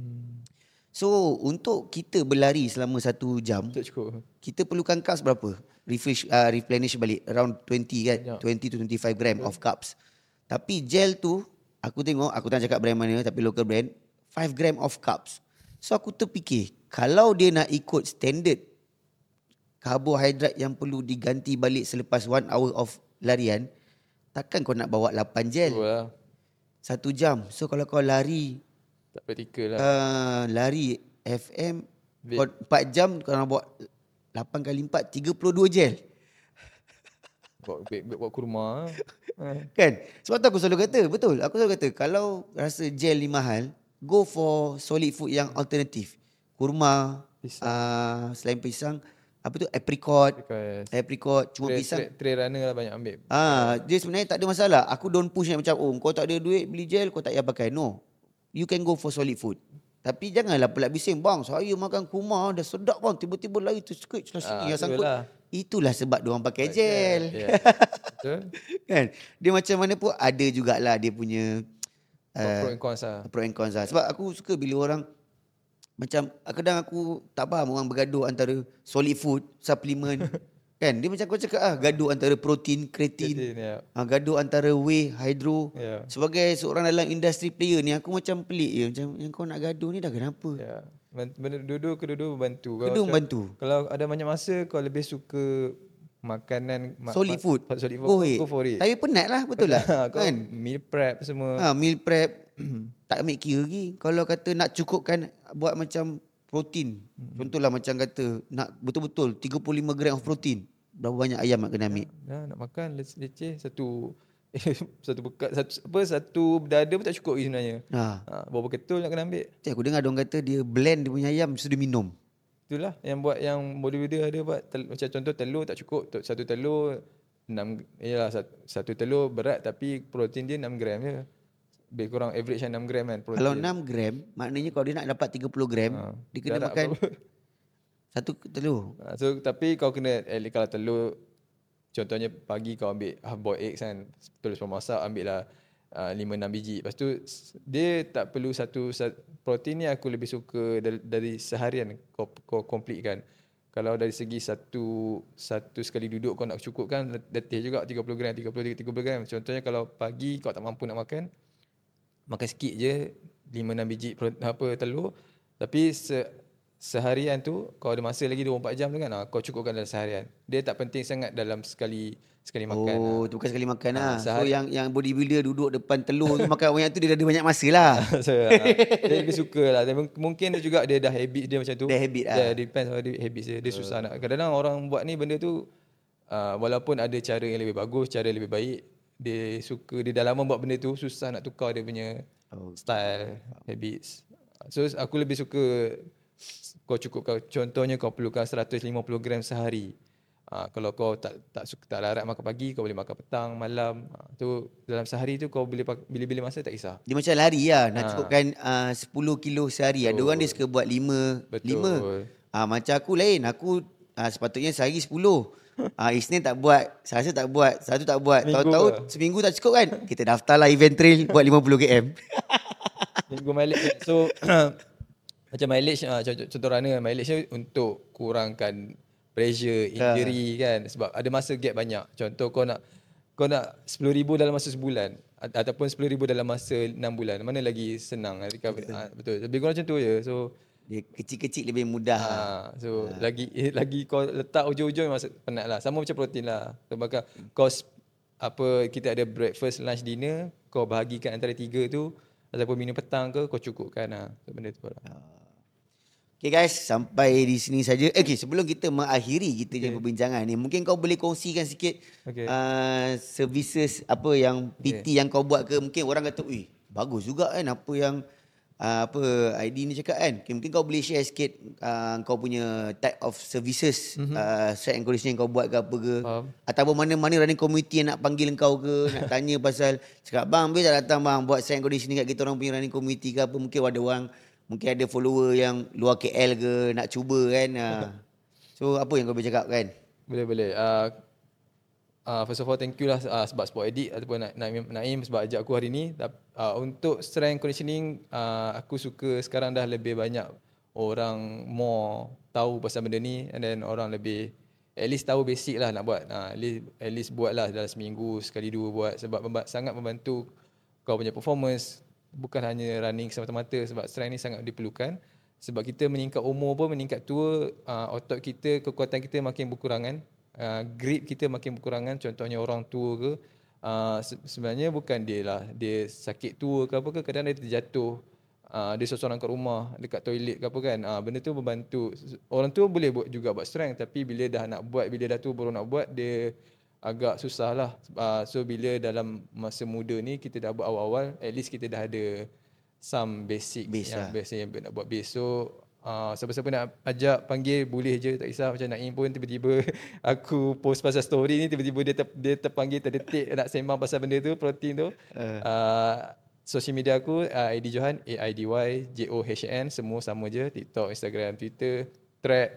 So untuk kita berlari selama 1 jam, Tak cukup. kita perlukan cups berapa? Replenish balik around 20 kan, 20 to 25 gram of cups. Tapi gel tu aku tengok, aku tak cakap brand mana tapi local brand, 5 gram of cups. So aku terfikir, kalau dia nak ikut standard karbohidrat yang perlu diganti balik selepas 1 hour of larian, takkan kau nak bawa 8 gel Betul lah. 1 jam. So kalau kau lari Tak praktikal lah. lari FM kau 4 jam, kau nak bawa 8 kali 4, 32 gel. Buat kurma. Kan? Sebab tu aku selalu kata, betul. Aku selalu kata, kalau rasa gel ni mahal, go for solid food yang alternatif. Kurma, selain pisang, apa tu, apricot. Cuma pisang. Trail runner lah banyak ambil. Dia sebenarnya tak ada masalah. Aku don't push macam, kau tak ada duit beli gel, kau tak payah pakai. No. You can go for solid food. Tapi janganlah pelak bising, bang, saya makan kurma dah sedap bang, tiba-tiba lari tu sikit celah sini yang sangkut. Itulah sebab diorang pakai gel. Betul. Kan? Dia macam mana pun ada jugalah dia punya Pro and cons lah. pro and cons lah. Sebab aku suka bila orang macam, kadang aku tak faham orang bergaduh antara solid food, supplement. Kan? Dia macam kau cakap gaduh antara protein, kreatin. Gaduh antara whey, hydro. Sebagai seorang dalam industri player ni, aku macam pelik je. Macam yang kau nak gaduh ni dah kenapa? Kedua-dua membantu. Kedua membantu. Kalau ada banyak masa, kau lebih suka makanan solid food. Go for it. Tapi penat lah, betul lah. Kan? Meal prep semua. Meal prep. Tak ambil kira lagi. Kalau kata nak cukupkan, buat macam protein. Contohlah macam kata nak betul-betul 35 gram of protein. Berapa banyak ayam nak kena ambil? Nak makan leceh satu satu dada pun tak cukup lagi sebenarnya. Berapa ketul nak kena ambil? Aku dengar orang kata dia blend dia punya ayam sudah minum. Itulah yang buat, yang bodybuilder ada buat macam contoh telur tak cukup. Satu telur 6, satu telur berat tapi protein dia 6 gram je. Lebih kurang average 6 gram kan protein. Kalau 6 gram, maknanya kalau dia nak dapat 30 gram, dia kena makan satu telur. Tapi kau kena, kalau telur, contohnya pagi kau ambil half boiled eggs kan, terus masak ambil lah 5-6 biji. Lepas tu dia tak perlu satu protein ni aku lebih suka dari seharian kau complete kan. Kalau dari segi satu sekali duduk kau nak cukupkan letih juga 30 gram 30 gram. Contohnya kalau pagi kau tak mampu nak makan sikit je 5-6 biji telur, tapi seharian tu kau ada masa lagi 24 jam tu kan, kau cukupkan dalam seharian. Dia tak penting sangat dalam sekali makan. Tu bukan sekali makan lah. So yang bodybuilder duduk depan telur tu makan banyak tu, dia ada banyak masa lah. Dia lebih suka lah. Mungkin dia juga dia dah habit dia macam tu. Dia habit lah. Dia depends on habit dia. Dia susah nak. Kadang-kadang orang buat ni benda tu walaupun ada cara yang lebih bagus, cara yang lebih baik, dia dah lama buat benda tu, susah nak tukar dia punya style, habits. So aku lebih suka kau cukupkan, contohnya kau perlukan 150 gram sehari. Kalau kau tak larat makan pagi, kau boleh makan petang, malam. Tu dalam sehari tu kau boleh bila-bila masa tak kisah. Dia macam lari lah. Nak cukupkan 10 kilo sehari. Ada Betul. orang dia suka buat 5. Betul. Macam aku lain. Aku sepatutnya sehari 10. Isnin tak buat. Selasa tak buat. Sabtu tak buat. Minggu Tahu-tahu lah. seminggu tak cukup kan. Kita daftarlah event trail buat 50 km. Minggu mileage. So macam mileage, contoh runner, mileage ni untuk kurangkan pressure, injury kan. Sebab ada masa gap banyak. Contoh kau nak 10,000 dalam masa sebulan ataupun 10,000 dalam masa 6 bulan. Mana lagi senang recovery. Betul. Lebih kurang macam tu je. So Dia kecil-kecil lebih mudah. lagi kau letak ujung-ujung masa penat lah. Sama macam protein lah. Sebab kau kita ada breakfast, lunch, dinner, kau bahagikan antara 3 tu ataupun minum petang ke, kau cukupkan lah. So, benda tu lah. Okay guys, sampai di sini saja. Okay, sebelum kita mengakhiri kita punya perbincangan ni, mungkin kau boleh kongsikan sikit services apa yang PT yang kau buat ke. Mungkin orang kata, bagus juga kan apa yang ID ni cakap kan. Okay, mungkin kau boleh share sikit kau punya type of services, strength and conditioning kau buat ke apa ke. Ataupun mana-mana running community yang nak panggil kau ke, nak tanya pasal, cakap bang, boleh tak datang bang buat strength and conditioning kat kita orang punya running community ke apa. Mungkin ada orang, mungkin ada follower yang luar KL ke, nak cuba kan. So apa yang kau boleh cakap kan? Boleh. First of all, thank you lah sebab Sport Edit ataupun Naim sebab ajak aku hari ni. Untuk strength conditioning, aku suka sekarang dah lebih banyak orang more tahu pasal benda ni, and then orang lebih at least tahu basic lah nak buat. At least buat lah dalam seminggu sekali 2 buat, sebab sangat membantu kau punya performance. Bukan hanya running semata-mata, sebab strength ni sangat diperlukan. Sebab kita meningkat umur pun, meningkat tua, otot kita, kekuatan kita makin berkurangan, grip kita makin berkurangan. Contohnya orang tua ke, sebenarnya bukan dia lah, dia sakit tua ke apa ke, kadang dia terjatuh, dia seorang kat rumah, dekat toilet ke apa kan. Benda tu membantu. Orang tua boleh juga buat strength, tapi bila dah nak buat, bila dah tua baru nak buat, dia agak susah lah. So bila dalam masa muda ni kita dah buat awal-awal, at least kita dah ada some basic yang biasa yang nak buat base. So siapa-siapa nak ajak, panggil, boleh je, tak kisah. Macam Naim pun tiba-tiba aku post pasal story ni, tiba-tiba dia terpanggil, terdetik nak sembang pasal benda tu, protein tu. Social media aku ID Johan, AIDYJOHN, semua sama je. TikTok, Instagram, Twitter, Thread.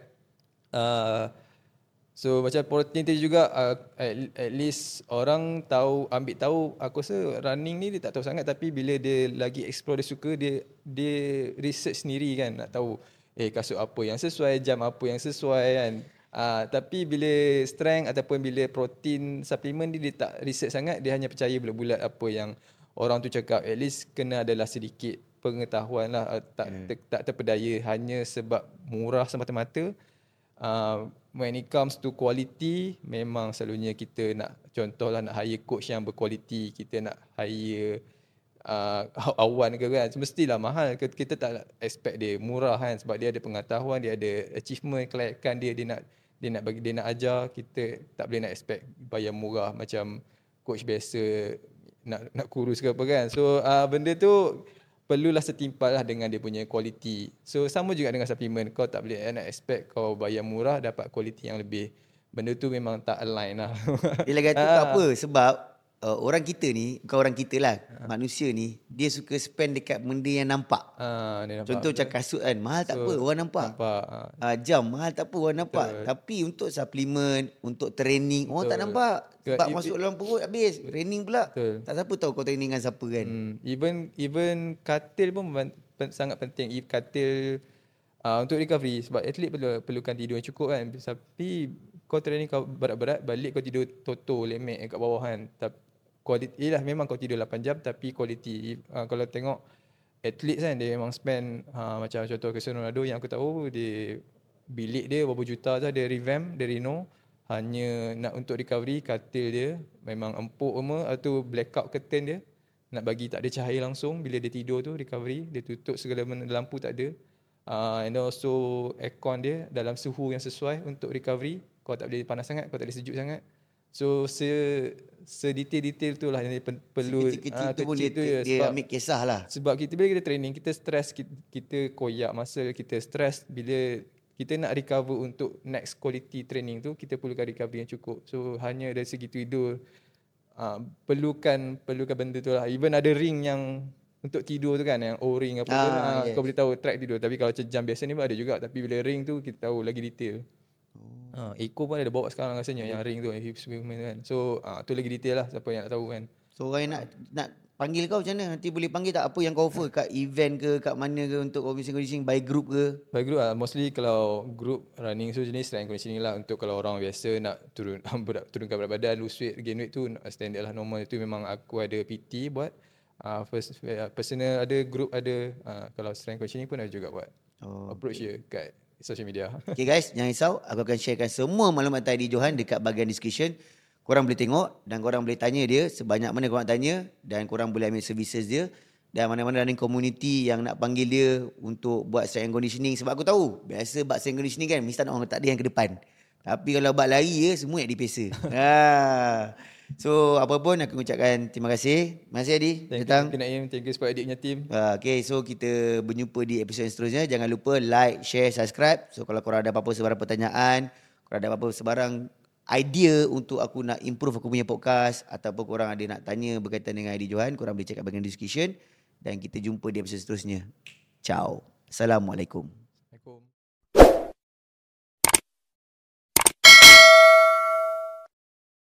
So macam protein tu juga, at least orang ambil tahu. Aku rasa running ni dia tak tahu sangat, tapi bila dia lagi explore, dia suka, dia research sendiri kan, nak tahu kasut apa yang sesuai, jam apa yang sesuai kan. Tapi bila strength ataupun bila protein supplement dia tak research sangat, dia hanya percaya bulat-bulat apa yang orang tu cakap. At least kena adalah sedikit pengetahuan lah, tak terpedaya hanya sebab murah semata-mata. When it comes to quality, memang selalunya kita nak, contohlah nak hire coach yang berkualiti, kita nak hire awan ke kan, mestilah mahal. Kita tak expect dia murah kan, sebab dia ada pengetahuan, dia ada achievement, kelayakan dia nak ajar. Kita tak boleh nak expect bayar murah macam coach biasa nak kurus ke apa kan. So benda tu perlulah setimpal lah dengan dia punya quality. So sama juga dengan supplement, kau tak boleh nak expect kau bayar murah dapat quality yang lebih. Benda tu memang tak align lah. Dia lagi tu apa? Sebab orang kita ni, bukan orang kita lah, manusia ni, dia suka spend dekat benda yang nampak. Contoh macam kasut kan, mahal tak apa, orang nampak. Jam, mahal tak apa, orang nampak. Tapi untuk supplement, untuk training, orang tak nampak. Sebab masuk dalam perut habis, training pula. Tak siapa tahu kau training dengan siapa kan. Even katil pun sangat penting. Katil untuk recovery, sebab atlet perlukan tidur yang cukup kan. Tapi kau training kau berat-berat, balik kau tidur toto lemek kat bawah kan. Quality lah, memang kau tidur 8 jam, tapi quality. Kalau tengok atlet kan, dia memang spend macam contoh Cristiano Ronaldo yang aku tahu, dia bilik dia berapa juta je, dia revamp, dia reno, hanya nak untuk recovery. Katil dia memang empuk semua, atau blackout curtain dia nak bagi tak ada cahaya langsung bila dia tidur tu, recovery. Dia tutup segala benda, lampu tak ada. And also aircon dia dalam suhu yang sesuai untuk recovery. kau tak boleh panas sangat, kau tak boleh sejuk sangat. So sedetail-detail tu lah yang perlu Kecil-kecil tu pun kecil dia sebab, ambil kisah lah. sebab kita bila kita training, kita stres, kita koyak muscle, kita stres. Bila kita nak recover untuk next quality training tu, kita perlukan recovery yang cukup. So hanya dari segi tidur, perlukan benda tu lah. Even ada ring yang untuk tidur tu kan, yang O-ring apa pun, yes. kau boleh tahu track tidur. Tapi kalau jam biasa ni pun ada juga. Tapi bila ring tu kita tahu lagi detail. Eco pun ada bawa sekarang rasanya, yang ring tu, yang hips movement kan. So tu lagi detail lah, siapa yang nak tahu kan. So orang yang nak panggil kau macam mana? Nanti boleh panggil tak, apa yang kau offer? Kat event ke, kat mana ke, untuk conditioning by group ke? By group lah, mostly kalau group running, so jenis strength conditioning lah. Untuk kalau orang biasa nak turunkan berat badan, lose weight, gain weight tu standard lah, normal. Itu memang aku ada PT buat. Personal ada, group ada. Kalau strength conditioning pun ada juga buat. Approach je kat social media. Okay guys, jangan risau. Aku akan sharekan semua maklumat tadi Johan dekat bahagian description. Korang boleh tengok dan korang boleh tanya dia sebanyak mana korang tanya, dan korang boleh ambil services dia. Dan mana-mana running community yang nak panggil dia untuk buat strength and conditioning. Sebab aku tahu, biasa buat strength and conditioning kan, mesti nak orang letak dia yang ke depan. Tapi kalau buat lari je, semua yang dipesa. So, apa pun aku ucapkan terima kasih. Terima kasih Adi datang. Thank you Naim, thank you Sport Addict punya team. Okay, so kita berjumpa di episod seterusnya. Jangan lupa like, share, subscribe. So, kalau korang ada apa-apa sebarang pertanyaan, korang ada apa-apa sebarang idea untuk aku nak improve aku punya podcast, ataupun korang ada nak tanya berkaitan dengan Adi Johan, korang boleh check kat bahagian description. Dan kita jumpa di episod seterusnya. Ciao. Assalamualaikum.